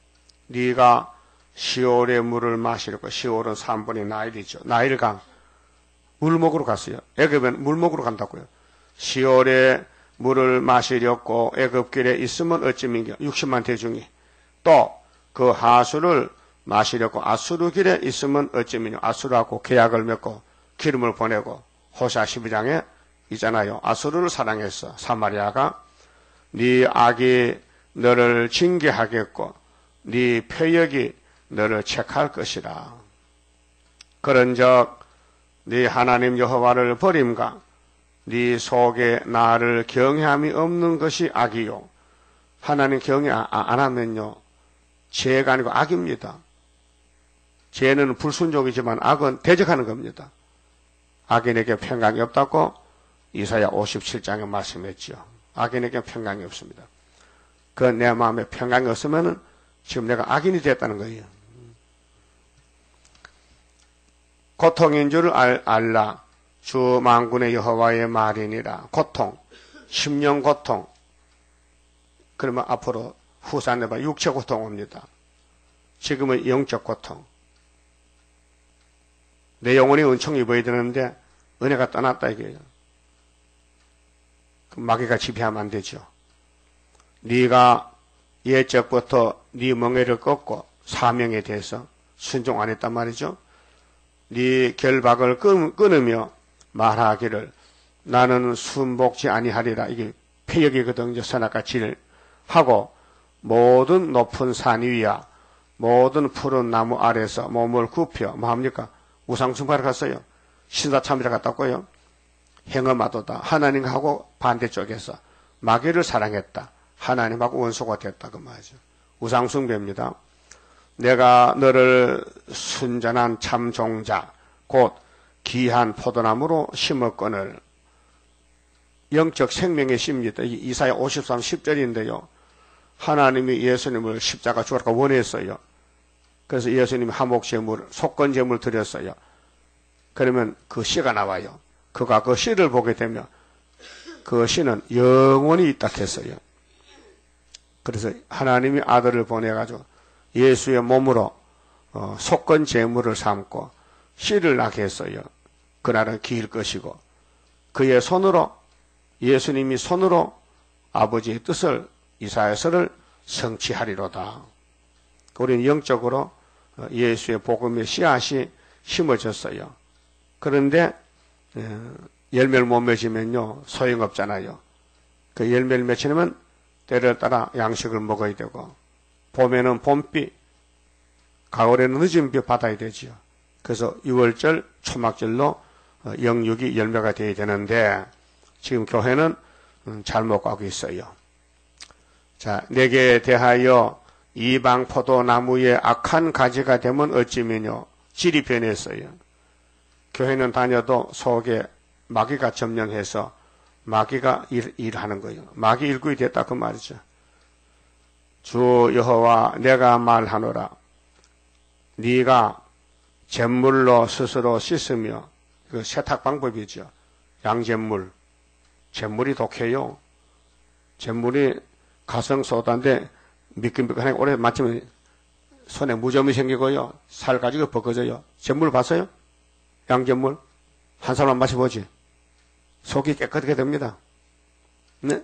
네가 시올의 물을 마시려고, 시올은 삼 분의 나일이죠. 나일강 물목으로 갔어요. 애굽은 물목으로 간다고요. 시올의 물을 마시려고 애굽길에 있으면 어찌민겨 육십만 대중이, 또 그 하수를 마시려고 아수르 길에 있으면 어찌민겨 아수르하고 계약을 맺고 기름을 보내고, 호사 십이 장에 있잖아요. 아수르를 사랑했어. 사마리아가 네 악이 너를 징계하겠고 네 표역이 너를 책할 것이라. 그런즉 네 하나님 여호와를 버림과 네 속에 나를 경외함이 없는 것이 악이요. 하나님 경외 안 하면요, 죄가 아니고 악입니다. 죄는 불순종이지만 악은 대적하는 겁니다. 악인에게 평강이 없다고 이사야 오십칠 장에 말씀했죠. 악인에게 평강이 없습니다. 그 내 마음에 평강이 없으면 지금 내가 악인이 됐다는 거예요. 고통인 줄 알, 알라. 주 만군의 여호와의 말이니라. 고통, 심령 고통. 그러면 앞으로 후산해봐 육체 고통 옵니다. 지금은 영적 고통. 내 영혼이 은총 입어야 되는데 은혜가 떠났다 이게요. 마귀가 지배하면 안 되죠. 네가 예적부터 네 멍에를 꺾고 사명에 대해서 순종 안 했단 말이죠. 네 결박을 끊으며 말하기를 나는 순복지 아니하리라. 이게 폐역이거든요. 선악과 진을 하고 모든 높은 산 위야 모든 푸른 나무 아래서 몸을 굽혀 뭐 합니까? 우상숭배를 갔어요. 신사참이라 갔다고요. 행음하도다. 하나님하고 반대쪽에서 마귀를 사랑했다. 하나님하고 원수가 됐다 그 말이죠. 우상숭배입니다. 내가 너를 순전한 참 종자 곧 귀한 포도나무로 심었거늘. 영적 생명의 심입니다. 이사야 오십삼 십 절인데요. 하나님이 예수님을 십자가 죽으라고 원했어요. 그래서 예수님이 화목제물, 속건제물 드렸어요. 그러면 그 씨가 나와요. 그가 그 씨를 보게 되면 그 씨는 영원히 있다 했어요. 그래서 하나님이 아들을 보내가지고 예수의 몸으로 어, 속건제물을 삼고 씨를 나게 했어요. 그날은 기일 것이고 그의 손으로 예수님이 손으로 아버지의 뜻을 이사야서를 성취하리로다. 우리는 영적으로 예수의 복음의 씨앗이 심어졌어요. 그런데 열매를 못 맺으면요 소용없잖아요. 그 열매를 맺으려면 때를 따라 양식을 먹어야 되고 봄에는 봄비, 가을에는 늦은 비 받아야 되지요. 그래서 유월절, 초막절로 영육이 열매가 되어야 되는데 지금 교회는 잘못 가고 있어요. 자, 내게 대하여 이방 포도나무의 악한 가지가 되면 어찌면요 질이 변했어요. 교회는 다녀도 속에 마귀가 점령해서 마귀가 일, 일하는 거예요. 마귀 일꾼이 됐다 그 말이죠. 주 여호와 내가 말하노라. 네가 잿물로 스스로 씻으며 그 세탁 방법이죠. 양잿물. 잿물이 독해요. 잿물이 가성소다인데 미끈미끈하게 오래 맞추면 손에 무좀이 생기고요. 살 가지고 벗겨져요. 잿물 봤어요? 양잿물? 한 사람만 마셔보지. 속이 깨끗하게 됩니다. 네?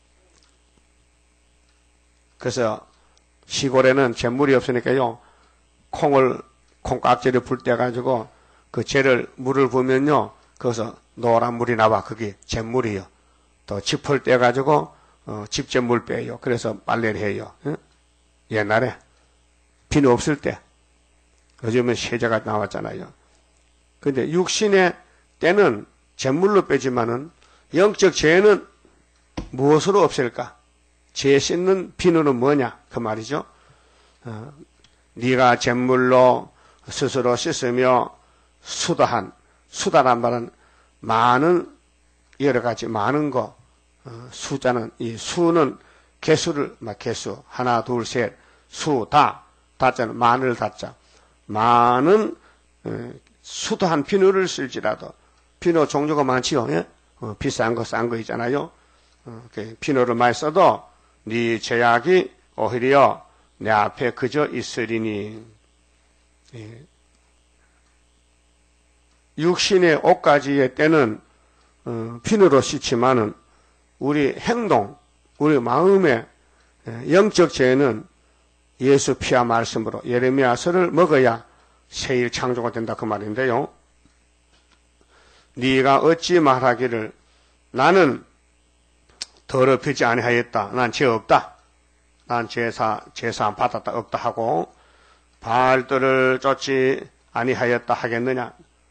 그래서 시골에는 잿물이 없으니까요. 콩을, 콩깍지를 불 때 가지고 그 젤을, 물을 부으면요. 거기서 노란 물이 나와. 그게 잿물이요. 또 짚을 때 가지고 어, 집잿물 빼요. 그래서 빨래를 해요. 응? 옛날에 비누 없을 때. 요즘은 세제가 나왔잖아요. 근데 육신의 때는 잿물로 빼지만은 영적 죄는 무엇으로 없앨까? 죄 씻는 비누는 뭐냐? 그 말이죠. 어, 네가 잿물로 스스로 씻으며 수다한, 수다란 말은 많은 여러 가지 많은 거. 어, 수자는 이 수는 개수를 막 개수 하나 둘 셋 수 다 다자는 많을 다자 많은 어, 수다한 비누를 쓸지라도 비누 종류가 많지요. 예? 어, 비싼 거 싼 거 있잖아요. 어, 비누를 많이 써도 네 죄악이 오히려 내 앞에 그저 있으리니. 예. 육신의 옷가지의 때는 어, 비누로 씻지만은 우리 행동, 우리 마음의 영적 죄는 예수 피와 말씀으로 예레미야서를 먹어야 새일 창조가 된다 그 말인데요. 네가 어찌 말하기를 나는 더럽히지 아니하였다. 난 죄 없다. 난 제사 제사 받았다 없다 하고 바알들을 쫓지 아니하였다 하겠느냐.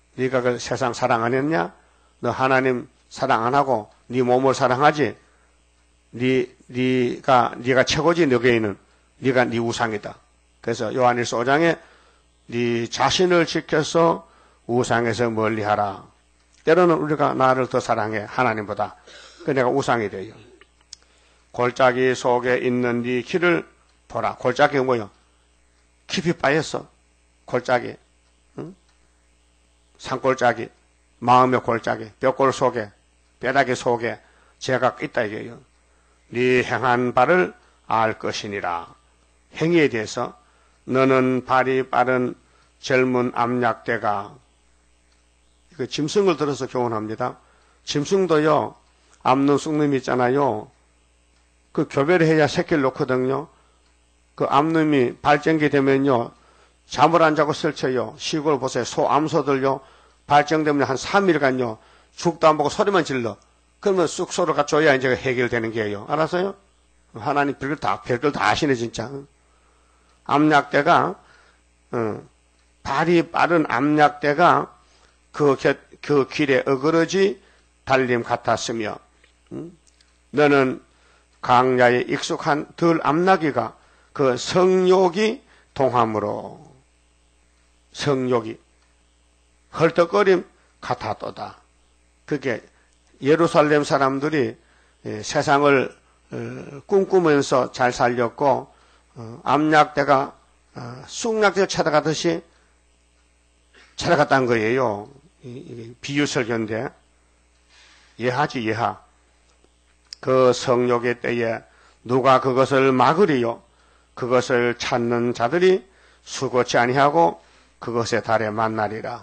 네가 그 세상 사랑 안 했냐? 너 하나님 사랑 안 하고 네 몸을 사랑하지? 네, 네가, 네가 최고지, 너 개인은. 네가 네 우상이다. 그래서 요한일서 오 장에 네 자신을 지켜서 우상에서 멀리하라. 때로는 우리가 나를 더 사랑해, 하나님보다. 그 내가 우상이 돼요. 골짜기 속에 있는 네 길을 보라. 골짜기가 뭐요? 깊이 빠졌어. 골짜기. 응? 산골짜기. 마음의 골짜기. 벽골 속에, 뼈다귀 속에 죄가 있다 이게요. 네 행한 바를 알 것이니라. 행위에 대해서 너는 발이 빠른 젊은 암약대가, 이거 짐승을 들어서 교훈합니다. 짐승도요, 암놈 쑥놈이 있잖아요. 그 교배를 해야 새끼를 놓거든요. 그 암놈이 발정기 되면요, 잠을 안 자고 설쳐요. 시골 보세요. 소, 암소들요, 발정되면 한 삼 일간요, 죽도 안 보고 소리만 질러. 그러면 쑥소리가 줘야 이제 해결되는 게요. 알았어요? 하나님 별걸 다, 별걸 다 아시네, 진짜. 암약대가, 어, 발이 빠른 암약대가 그, 그 길에 어그러지 달림 같았으며, 음? 너는 강야에 익숙한 덜 암나기가 그 성욕이 동함으로, 성욕이 헐떡거림 같았도다. 그게 예루살렘 사람들이 세상을 꿈꾸면서 잘 살렸고, 암약대가 쑥약대 찾아가듯이 찾아갔다는 거예요. 이게 비유 설교인데, 예하지, 예하. 그 성욕의 때에 누가 그것을 막으리요? 그것을 찾는 자들이 수고치 아니하고 그것의 달에 만나리라.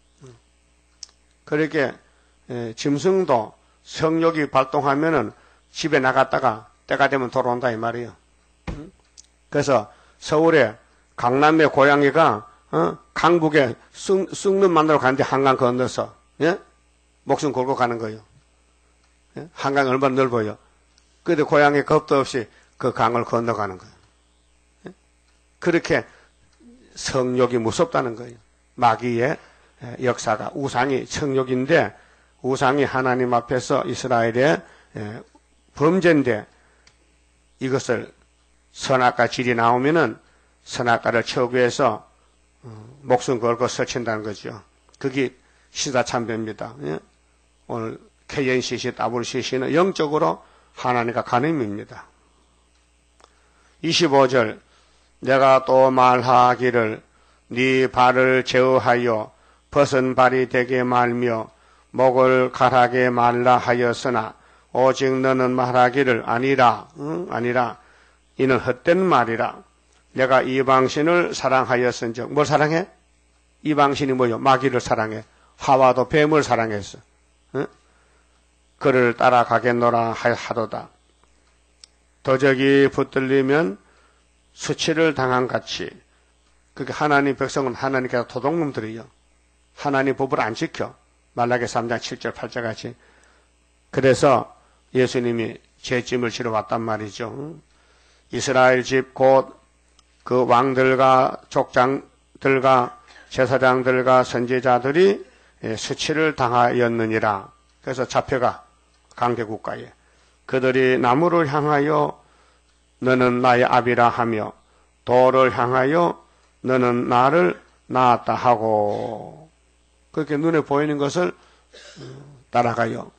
그렇게 짐승도 성욕이 발동하면은 집에 나갔다가 때가 되면 돌아온다 이 말이에요. 그래서 서울에 강남의 고양이가 어? 강북에 쑥, 쑥눈 만나러 가는데 한강 건너서, 예? 목숨 걸고 가는 거예요. 예? 한강이 얼마나 넓어요. 그런데 고양이 겁도 없이 그 강을 건너가는 거예요. 예? 그렇게 성욕이 무섭다는 거예요. 마귀의 역사가, 우상이 성욕인데, 우상이 하나님 앞에서 이스라엘의 범죄인데, 이것을 선악과 질이 나오면은 선악과를 처구해서 목숨 걸고 설친다는 거죠. 그게 시사참배입니다. 예? 오늘 케이엔씨씨, 더블유씨씨는 영적으로 하나님과 가늠입니다. 이십오 절 내가 또 말하기를 네 발을 제어하여 벗은 발이 되게 말며 목을 가라게 말라 하였으나 오직 너는 말하기를 아니라 응? 아니라 이는 헛된 말이라. 내가 이방신을 사랑하였은즉, 뭘 사랑해? 이방신이 뭐요? 마귀를 사랑해. 하와도 뱀을 사랑했어. 응? 그를 따라가겠노라 하도다. 도적이 붙들리면 수치를 당한 같이. 그게 하나님 백성은 하나님께서 도둑놈들이요. 하나님 법을 안 지켜. 말라기 삼 장 칠 절 팔 절 같이. 그래서 예수님이 죄짐을 지러 왔단 말이죠. 이스라엘 집 곧 그 왕들과 족장들과 제사장들과 선지자들이 수치를 당하였느니라. 그래서 잡혀가 강대국가에. 그들이 나무를 향하여 너는 나의 아비라 하며 돌을 향하여 너는 나를 낳았다 하고, 그렇게 눈에 보이는 것을 따라가요.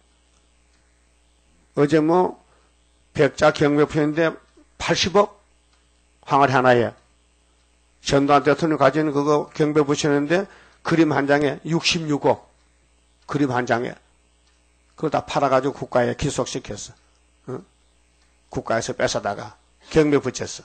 어제 뭐 백자 경매표인데 팔십억 항아리 하나에 전두환 대통령 가지는 그거 경배 붙이는데 그림 한 장에 육십육억, 그림 한 장에 그걸 다 팔아가지고 국가에 기속시켰어. 응? 국가에서 뺏어다가 경매 붙였어.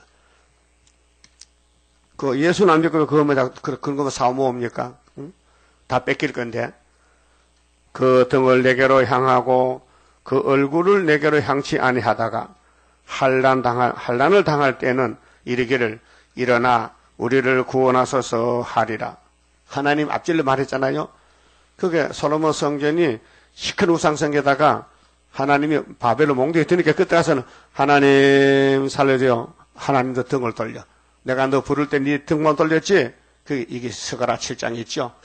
그 예수 안 믿고 그거만 그런 거만 사오 모읍니까? 응? 다 뺏길 건데. 그 등을 내게로 향하고 그 얼굴을 내게로 향치 아니하다가 환난 당할 환난을 당할 때는 이르기를 일어나 우리를 구원하소서 하리라. 하나님 앞질러 말했잖아요. 그게 솔로몬 성전이 시큰 우상성에다가 하나님이 바벨론 몽둥이 드니까 그때 가서는 하나님 살려줘요. 하나님도 등을 돌려. 내가 너 부를 때 네 등만 돌렸지? 그 이게 스가랴 칠 장 있죠.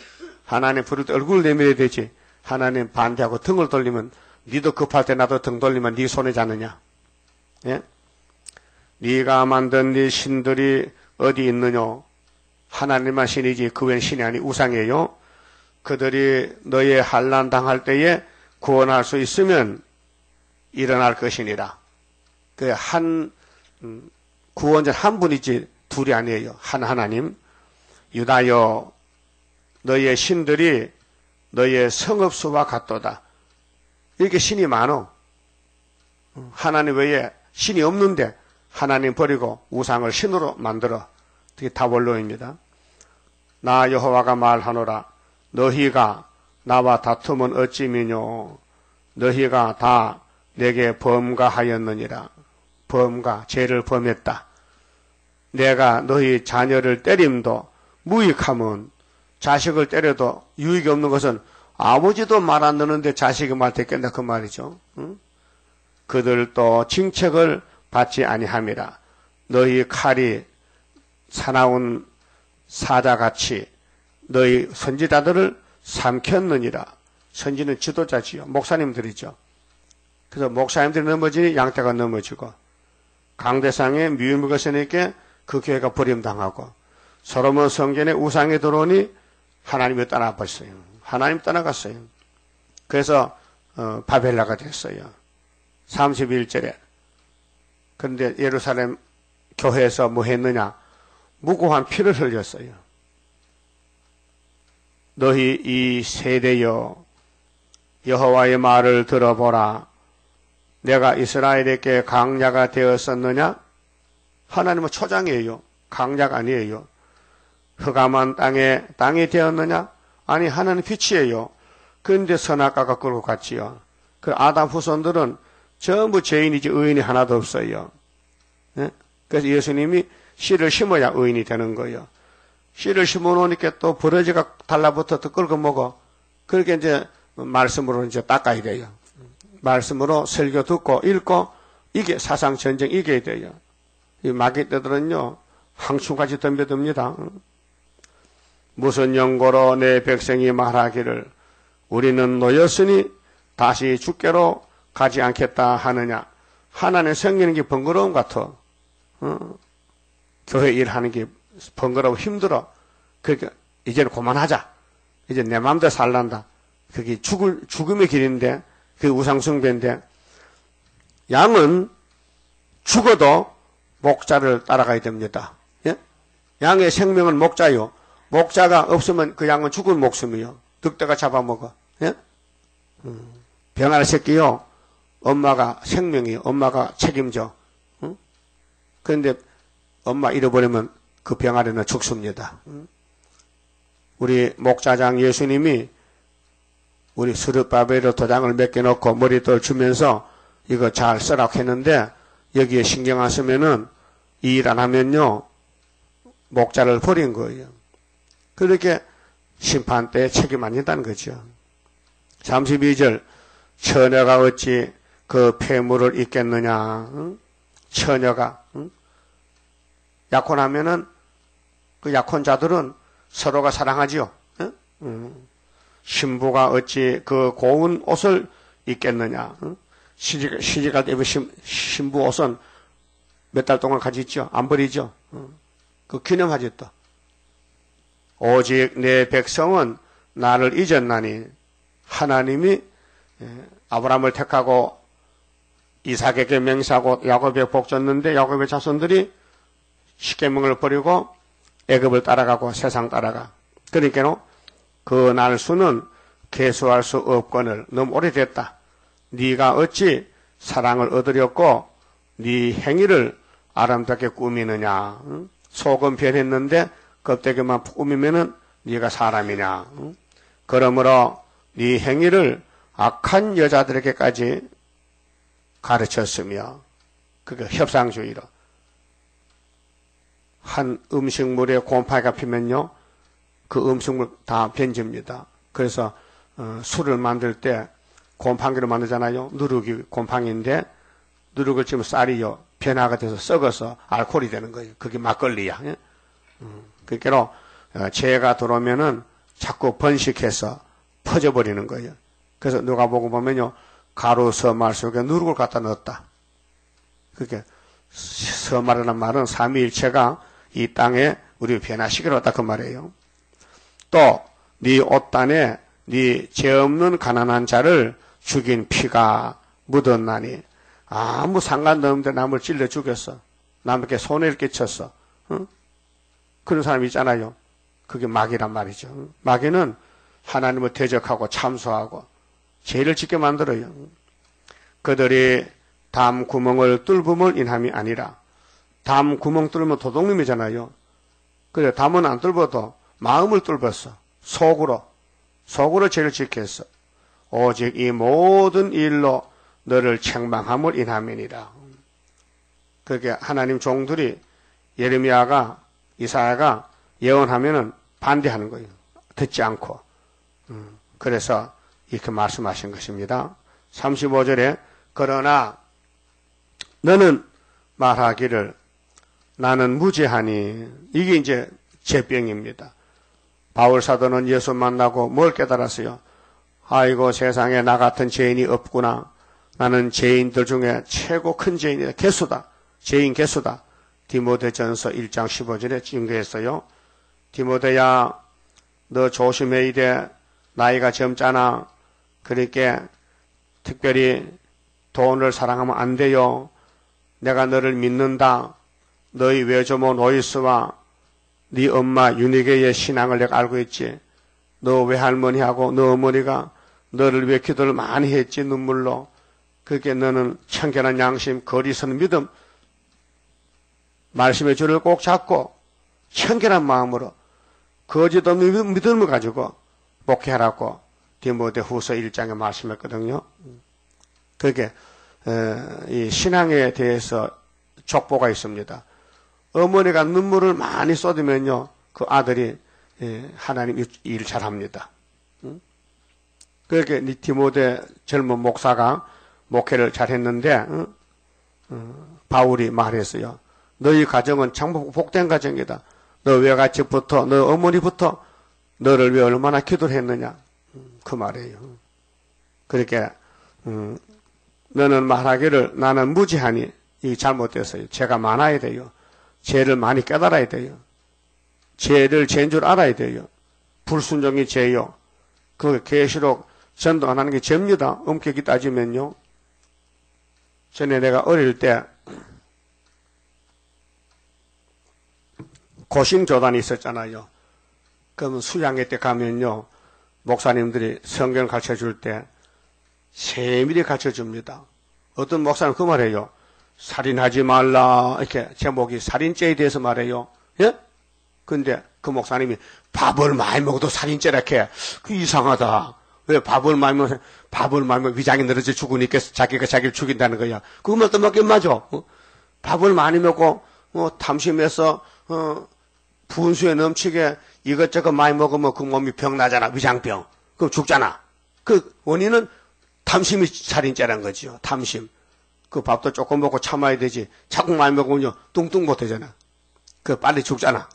하나님 부를 때 얼굴을 내밀어야 되지. 하나님 반대하고 등을 돌리면 니도 급할 때 나도 등 돌리면 니 손에 잡느냐. 예? 네가 만든 네 신들이 어디 있느냐. 하나님만 신이지 그 외엔 신이 아니 우상이에요. 그들이 너의 환난 당할 때에 구원할 수 있으면 일어날 것이니라. 그 한 구원자 한 분이지 둘이 아니에요. 한 하나님. 유다여 너의 신들이 너의 성읍수와 같도다. 이렇게 신이 많어. 하나님 외에 신이 없는데 하나님 버리고 우상을 신으로 만들어. 그게 다원로입니다. 나 여호와가 말하노라. 너희가 나와 다투면 어찌미뇨. 너희가 다 내게 범가하였느니라. 범가, 죄를 범했다. 내가 너희 자녀를 때림도 무익하면 자식을 때려도 유익이 없는 것은 아버지도 말 안 듣는데 자식이 말 듣겠나 그 말이죠. 응? 그들도 징책을 받지 아니함이라. 너희 칼이 사나운 사자같이 너희 선지자들을 삼켰느니라. 선지는 지도자지요. 목사님들이죠. 그래서 목사님들이 넘어지니 양떼가 넘어지고 강대상에 미움을 거스니까 그 교회가 버림당하고 솔로몬 성전에 우상이 들어오니 하나님이 떠나버렸어요. 하나님 떠나갔어요. 그래서 어, 바벨라가 됐어요. 삼십일 절에. 그런데 예루살렘 교회에서 뭐 했느냐. 무고한 피를 흘렸어요. 너희 이 세대여 여호와의 말을 들어보라. 내가 이스라엘에게 강야가 되었었느냐? 하나님은 초장이에요. 강야가 아니에요. 흑암한 땅에 땅이 되었느냐? 아니 하나님 빛이에요. 그런데 선악과가 끌고 갔지요. 그 아담 후손들은 전부 죄인이지 의인이 하나도 없어요. 네? 그래서 예수님이 씨를 심어야 의인이 되는 거예요. 씨를 심어 놓으니까 또 버러지가 달라붙어서 끌고 먹어. 그렇게 이제 말씀으로 이제 닦아야 돼요. 말씀으로 설교 듣고 읽고 이게 사상 전쟁 이겨야 돼요. 이 마귀떼들은요 항충같이 덤벼듭니다. 무슨 연고로 내 백성이 말하기를 우리는 놓였으니 다시 주께로 가지 않겠다 하느냐. 하나님 생기는 게 번거로움 같아. 어? 교회 일하는 게 번거로워 힘들어. 그러니까 이제는 그만하자. 이제 내 마음대로 살란다. 그게 죽을, 죽음의 길인데 그게 우상숭배인데 양은 죽어도 목자를 따라가야 됩니다. 예? 양의 생명은 목자요. 목자가 없으면 그 양은 죽은 목숨이요. 늑대가 잡아먹어. 예? 음, 병아리 새끼요. 엄마가 생명이요. 엄마가 책임져. 응? 그런데 엄마 잃어버리면 그 병아리는 죽습니다. 응? 우리 목자장 예수님이 우리 스룹바벨로 도장을 몇 개 넣고 머리돌 주면서 이거 잘 쓰라고 했는데 여기에 신경 안 쓰면은 이 일 안 하면요 목자를 버린 거예요. 그렇게 심판 때 책임 안 진다는 거죠. 삼십이 절 처녀가 어찌 그 폐물을 입겠느냐. 응? 처녀가 응? 약혼하면은 그 약혼자들은 서로가 사랑하지요. 응? 응. 신부가 어찌 그 고운 옷을 입겠느냐. 응? 시집, 시집갈 때 입은 신부 옷은 몇 달 동안 가지고 있죠. 안 버리죠. 응. 그 기념하지 또. 오직 내 백성은 나를 잊었나니. 하나님이 아브라함을 택하고 이삭에게 맹세하고 야곱에 복 줬는데 야곱의 자손들이 십계명을 버리고 애굽을 따라가고 세상 따라가. 그러니까 그 날수는 계수할 수 없거늘 너무 오래됐다. 네가 어찌 사랑을 얻으렸고 네 행위를 아름답게 꾸미느냐. 응? 속은 변했는데 껍데기만 꾸미면은 네가 사람이냐. 응? 그러므로 네 행위를 악한 여자들에게까지 가르쳤으며 그게 협상주의로 한 음식물에 곰팡이가 피면요 그 음식물 다 변집니다. 그래서 어, 술을 만들 때 곰팡이로 만들잖아요. 누룩이 곰팡이인데 누룩을 치면 쌀이요 변화가 돼서 썩어서 알코올이 되는 거예요. 그게 막걸리야. 예? 음, 그러니까 어, 재가 들어오면은 자꾸 번식해서 퍼져버리는 거예요. 그래서 누가복음 보면요, 가루 서말 속에 누룩을 갖다 넣었다. 그게 서말이라는 말은 삼위일체가 이 땅에 우리 변화시키러 왔다 그 말이에요. 또 네 옷단에 네 죄 없는 가난한 자를 죽인 피가 묻었나니, 아무 상관도 없는데 남을 찔러 죽였어. 남에게 손해를 끼쳤어. 응? 그런 사람이 있잖아요. 그게 마귀란 말이죠. 마귀는 하나님을 대적하고 참소하고 죄를 짓게 만들어요. 그들이 담 구멍을 뚫음을 인함이 아니라, 담 구멍 뚫으면 도둑놈이잖아요. 그래, 담은 안 뚫어도 마음을 뚫었어. 속으로 속으로 죄를 짓게 했어. 오직 이 모든 일로 너를 책망함을 인함이니라. 그게 하나님 종들이, 예레미야가, 이사야가 예언하면은 반대하는 거예요. 듣지 않고. 그래서 이렇게 말씀하신 것입니다. 삼십오 절에 그러나 너는 말하기를 나는 무죄하니, 이게 이제 죄병입니다. 바울 사도는 예수 만나고 뭘 깨달았어요? 아이고, 세상에 나 같은 죄인이 없구나. 나는 죄인들 중에 최고 큰 죄인이다. 개수다. 죄인 개수다. 디모데전서 일 장 십오 절에 증거했어요. 디모데야, 너 조심해야 돼. 나이가 젊잖아. 그러니까 특별히 돈을 사랑하면 안 돼요. 내가 너를 믿는다. 너희 외조모 노이스와 네 엄마 유니게의 신앙을 내가 알고 있지. 너 외할머니하고 너 어머니가 너를 위해 기도를 많이 했지, 눈물로. 그렇게 너는 청결한 양심, 거리선 믿음, 말씀의 줄을 꼭 잡고 청결한 마음으로 거짓 없는 믿음을 가지고 목회하라고 디모데 후서 일 장에 말씀했거든요. 그게 이 신앙에 대해서 족보가 있습니다. 어머니가 눈물을 많이 쏟으면요, 그 아들이 하나님 일 잘합니다. 그렇게 디모데 젊은 목사가 목회를 잘했는데, 바울이 말했어요. 너희 가정은 참 복된 가정이다. 너 외갓집부터, 너 어머니부터 너를 위해 얼마나 기도를 했느냐, 그 말이에요. 그렇게 음, 너는 말하기를 나는 무지하니, 이게 잘못됐어요. 죄가 많아야 돼요. 죄를 많이 깨달아야 돼요. 죄를 죄인 줄 알아야 돼요. 불순종이 죄요. 그 계시록 전도 안 하는 게 죄입니다. 엄격히 따지면요. 전에 내가 어릴 때 고심조단이 있었잖아요. 그러면 수양회 때 가면요, 목사님들이 성경을 가르쳐 줄 때 세밀히 가르쳐 줍니다. 어떤 목사님 그 말해요. 살인하지 말라. 이렇게 제목이 살인죄에 대해서 말해요. 예? 근데 그 목사님이 밥을 많이 먹어도 살인죄라 해. 그 이상하다. 왜 밥을 많이 먹으면, 밥을 많이 먹으면 위장이 늘어져 죽으니까 자기가 자기를 죽인다는 거야. 그것만 또 맞긴 맞아. 어? 밥을 많이 먹고, 어, 탐심해서, 어, 분수에 넘치게 이것저것 많이 먹으면 그 몸이 병 나잖아. 위장병. 그럼 죽잖아. 그 원인은 탐심이 살인죄란 거지요. 탐심. 그 밥도 조금 먹고 참아야 되지. 자꾸 많이 먹으면요, 뚱뚱 못하잖아. 그 빨리 죽잖아.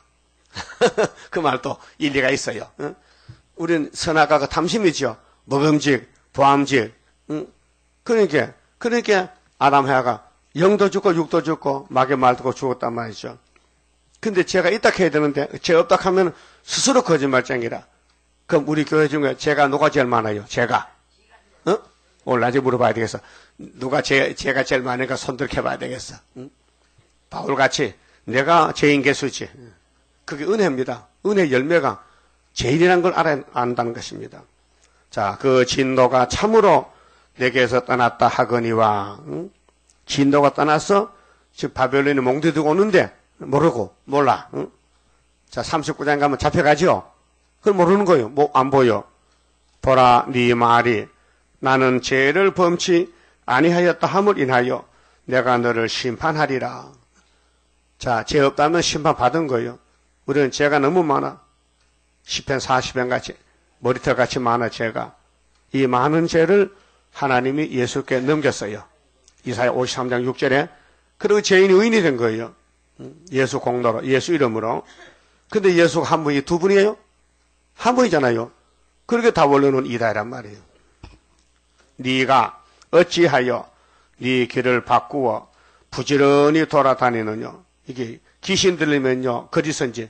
그 말도 일리가 있어요. 응? 우린 선악과가 탐심이죠. 먹음직, 보암직. 응? 그러니까, 그러니까 아담 해아가 영도 죽고 육도 죽고 마귀 말 듣고 죽었단 말이죠. 근데 죄가 있다 해야 되는데, 죄 없다 하면 스스로 거짓말쟁이라. 그럼 우리 교회 중에 죄가 누가 제일 많아요? 죄가. 어? 오늘 낮에 물어봐야 되겠어. 누가 죄, 죄가 제일 많으니까 손 들게 봐야 되겠어. 응? 바울같이 내가 죄인 개수지. 그게 은혜입니다. 은혜 열매가 죄인이라는 걸 알아야 안다는 것입니다. 자, 그 진노가 참으로 내게서 떠났다 하거니와, 응? 진노가 떠나서 지금 바벨론이 몽디두고 오는데 모르고 몰라. 응? 자, 삼십구 장 가면 잡혀가죠. 그걸 모르는 거예요. 뭐 안 보여. 보라, 네 말이 나는 죄를 범치 아니하였다 함을 인하여 내가 너를 심판하리라. 자, 죄 없다면 심판 받은 거예요. 우리는 죄가 너무 많아. 십 편 사십 편 같이 머리털 같이 많아. 죄가. 이 많은 죄를 하나님이 예수께 넘겼어요. 이사야 오십삼 장 육 절에. 그리고 죄인이 의인이 된 거예요. 예수 공로로, 예수 이름으로. 근데 예수가 한 분이 두 분이에요? 한 번이잖아요. 그렇게 다 원론은 이다란 말이에요. 네가 어찌하여 네 길을 바꾸어 부지런히 돌아다니느냐. 이게 귀신 들리면요 거짓선지.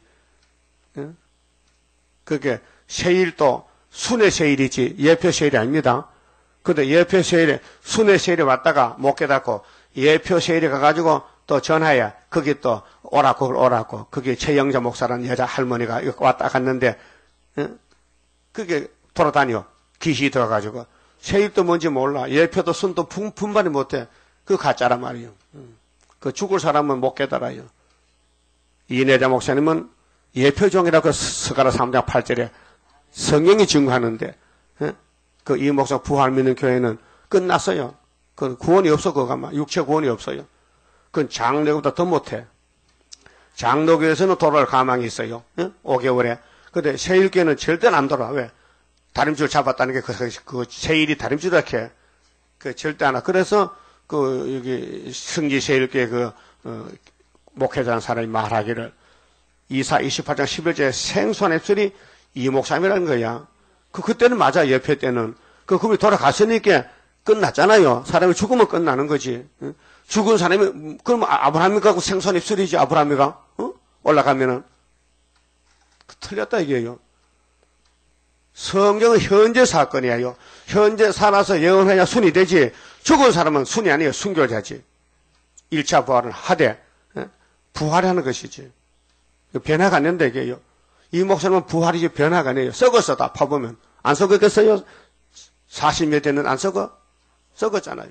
그게 세일도 순회 세일이지 예표 세일이 아닙니다. 근데 예표 세일에 순회 세일에 왔다가 못 깨닫고 예표 세일에 가가지고 또 전화해 거기 또 오라고 오라고 그게 최영자 목사라는 여자 할머니가 왔다 갔는데 그게 돌아다녀 귀신이 들어가지고 세일도 뭔지 몰라 예표도 순도 분반이 못해 그 가짜란 말이에요. 그 죽을 사람은 못 깨달아요. 이내자 목사님은 예표종이라고 스가랴 삼 장 팔 절에 성경이 증거하는데 그 이 목사 부활 믿는 교회는 끝났어요. 그 구원이 없어 그거가 육체 구원이 없어요. 그건 장로교보다 더 못해. 장로교에서는 돌아올 가망이 있어요. 오 개월에. 근데 세일교회는 절대 안 돌아. 왜? 다림줄 잡았다는 게 그, 그 세일이 다림줄이라 해. 그 절대 안 와. 그래서 그 여기 승지 세일교회 그 어, 목회자는 사람이 말하기를 이사 이십팔 장 십일 절에 생수한 입술이 이 목사님이라는 거야. 그 그때는 맞아. 예표 때는 그 그분이 돌아갔으니까 끝났잖아요. 사람이 죽으면 끝나는 거지. 죽은 사람이 그럼 아브라함이가 생수한 입술이지 아브라함이가 어? 올라가면은 틀렸다 이게요. 성경은 현재 사건이에요. 현재 살아서 예언하냐 순이 되지. 죽은 사람은 순이 아니에요. 순교자지. 일 차 부활은 하되 부활하는 것이지. 변화가 안 된다 이게요. 이 목사님은 부활이지 변화가 아니에요. 썩었어 다 파보면. 안 썩었겠어요? 사십 몇 대는 안 썩어? 썩었잖아요.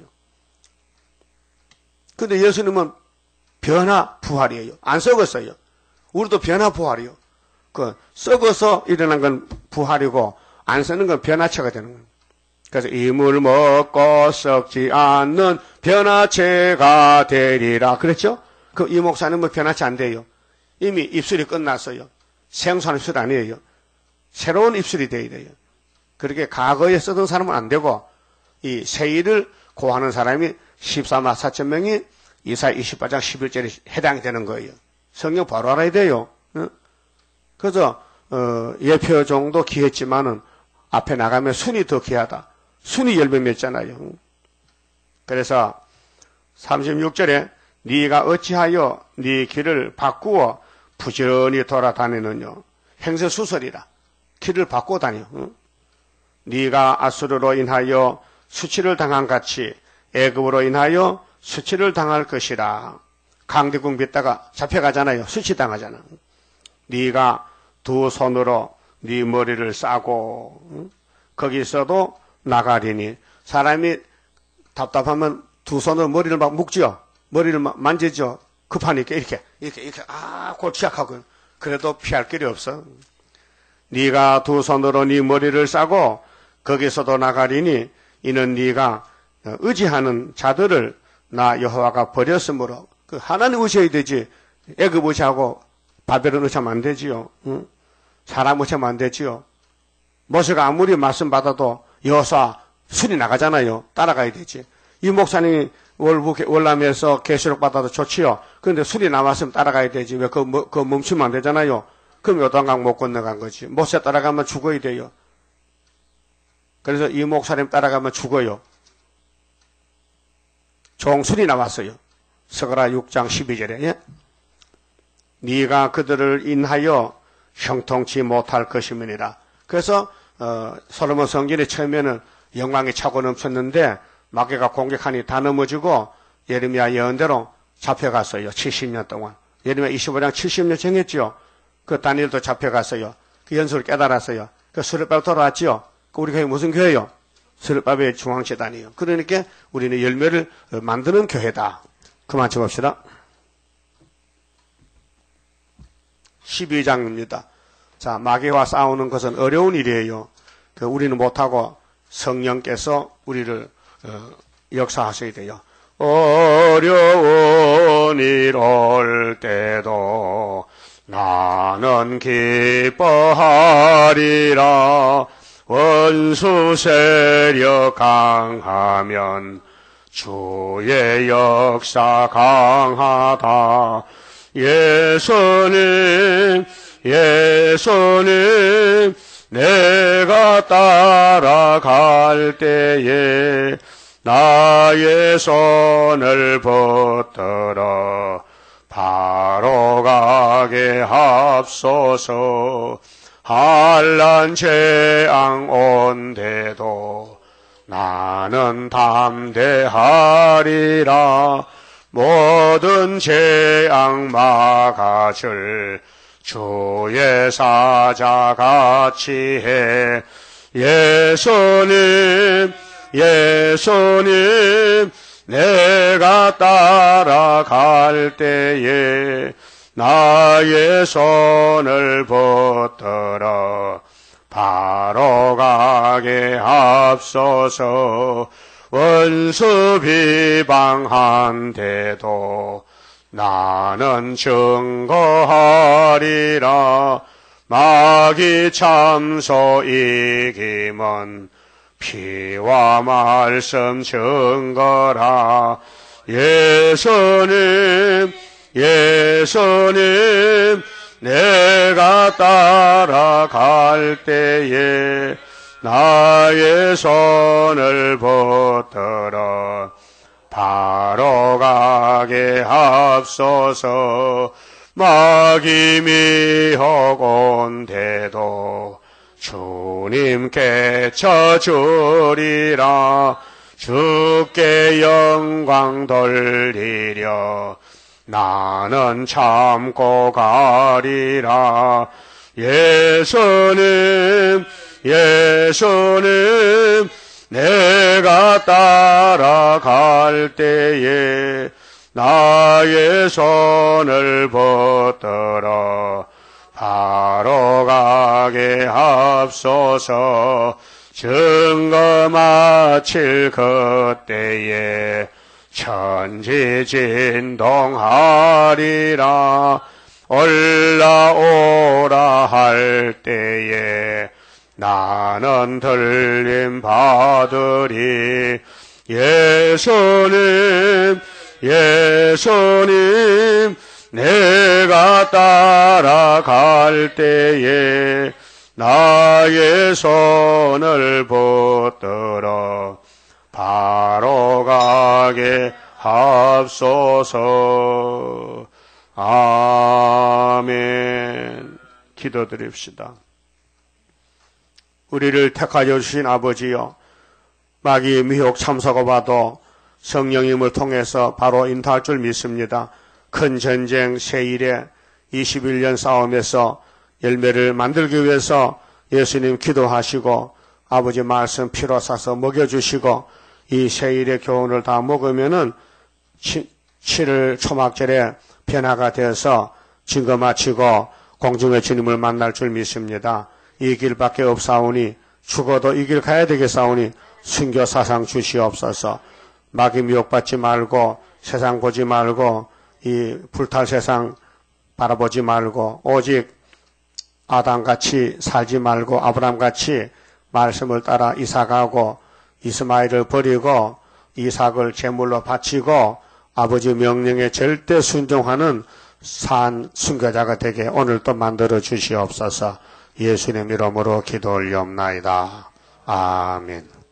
근데 예수님은 변화 부활이에요. 안 썩었어요. 우리도 변화 부활이요. 그 썩어서 일어난 건 부활이고 안 썩는 건 변화체가 되는 거예요. 그래서 이물 먹고 썩지 않는 변화체가 되리라. 그랬죠? 그 이 목사님은 변화체 안 돼요. 이미 입술이 끝났어요. 생소한 입술 아니에요. 새로운 입술이 돼야 돼요. 그렇게 과거에 쓰던 사람은 안 되고 이 세일을 고하는 사람이 십사만 사천 명이 이사 이십팔 장 십일 절에 해당이 되는 거예요. 성경 바로 알아야 돼요. 응? 그래서 어, 예표 정도 귀했지만은 앞에 나가면 순이 더 귀하다. 순이 열매 맺잖아요. 응? 그래서 삼십육 절에 네가 어찌하여 네 길을 바꾸어 부지런히 돌아다니느냐. 행세수설이라. 길을 바꾸어 다녀. 응? 네가 아수르로 인하여 수치를 당한 같이 애굽으로 인하여 수치를 당할 것이라. 강대국 믿다가 잡혀가잖아요. 수치당하잖아. 네가 두 손으로 네 머리를 싸고 응? 거기서도 나가리니. 사람이 답답하면 두 손으로 머리를 막 묶지요. 머리를 막 만지죠. 급하니까 이렇게 이렇게 이렇게 아 골치약하고 그래도 피할 길이 없어. 네가 두 손으로 네 머리를 싸고 거기서도 나가리니 이는 네가 의지하는 자들을 나 여호와가 버렸으므로. 그 하나님 의지해야 되지. 애굽 의지하고 바벨론 의지하면 안 되지요. 응? 사람 의지하면 안 되지요. 모세가 아무리 말씀 받아도 여호수아 순이 나가잖아요. 따라가야 되지. 이 목사님이 월부 월남에서 계시록 받아도 좋지요. 그런데 술이 남았으면 따라가야 되지. 왜 그 그 멈추면 안 되잖아요. 그럼 요단강 못 건너간 거지. 모세 따라가면 죽어야 돼요. 그래서 이 목사님 따라가면 죽어요. 종술이 나왔어요. 스가랴 육 장 십이 절에 예? 네가 그들을 인하여 형통치 못할 것임이니라. 그래서 어, 솔로몬 성전에 처음에는 영광이 차고 넘쳤는데 마귀가 공격하니 다 넘어지고 예레미야 예언대로 잡혀갔어요. 칠십 년 동안. 예레미야 이십오 장 칠십 년 정했죠. 그 다니엘도 잡혀갔어요. 그 연수를 깨달았어요. 그 스룹바벨 돌아왔죠. 그 우리 교회 무슨 교회요? 스룹바벨 중앙재단이요. 그러니까 우리는 열매를 만드는 교회다. 그만 쳐봅시다. 십이 장입니다. 자, 마귀와 싸우는 것은 어려운 일이에요. 그 우리는 못하고 성령께서 우리를 어, 역사하셔야 돼요. 어려운 일 올 때도 나는 기뻐하리라. 원수 세력 강하면 주의 역사 강하다. 예수님 예수님 내가 따라갈 때에 나의 손을 붙들어 바로 가게 합소서. 한란 재앙 온데도 나는 담대하리라. 모든 재앙 막아줄 주의 사자같이 해. 예수님 예수님 내가 따라갈 때에 나의 손을 붙들어 바로 가게 합소서. 원수 비방한데도 나는 증거하리라. 마귀 참소 이김은 피와 말씀 증거라. 예수님 예수님 내가 따라갈 때에 나의 손을 붙들어 바로 가게 합소서. 마귀 미혹 온데도 주님께 쳐주리라. 주께 영광 돌리려 나는 참고 가리라. 예수님 예수님 내가 따라갈 때에 나의 손을 붙들어 바로 가게 합소서. 증거 마칠 그때에 천지진동하리라. 올라오라 할 때에 나는 들림 받으리. 예수님 예수님 내가 따라갈 때에 나의 손을 붙들어 바로 가게 합소서. 아멘. 기도드립시다. 우리를 택하여 주신 아버지여, 마귀의 미혹 참사가 봐도 성령님을 통해서 바로 인도할 줄 믿습니다. 큰 전쟁 세일에 이십일 년 싸움에서 열매를 만들기 위해서 예수님 기도하시고 아버지 말씀 피로 싸서 먹여주시고 이 세일의 교훈을 다 먹으면은 칠월 초막절에 변화가 되어서 증거 마치고 공중의 주님을 만날 줄 믿습니다. 이 길밖에 없사오니 죽어도 이 길 가야 되겠사오니 순교 사상 주시옵소서. 마귀 미혹받지 말고 세상 보지 말고 이 불탈 세상 바라보지 말고 오직 아담같이 살지 말고 아브람같이 말씀을 따라 이삭하고 이스마엘을 버리고 이삭을 제물로 바치고 아버지 명령에 절대 순종하는 산 순교자가 되게 오늘도 만들어 주시옵소서. 예수님 이름으로 기도 올리옵나이다. 아멘.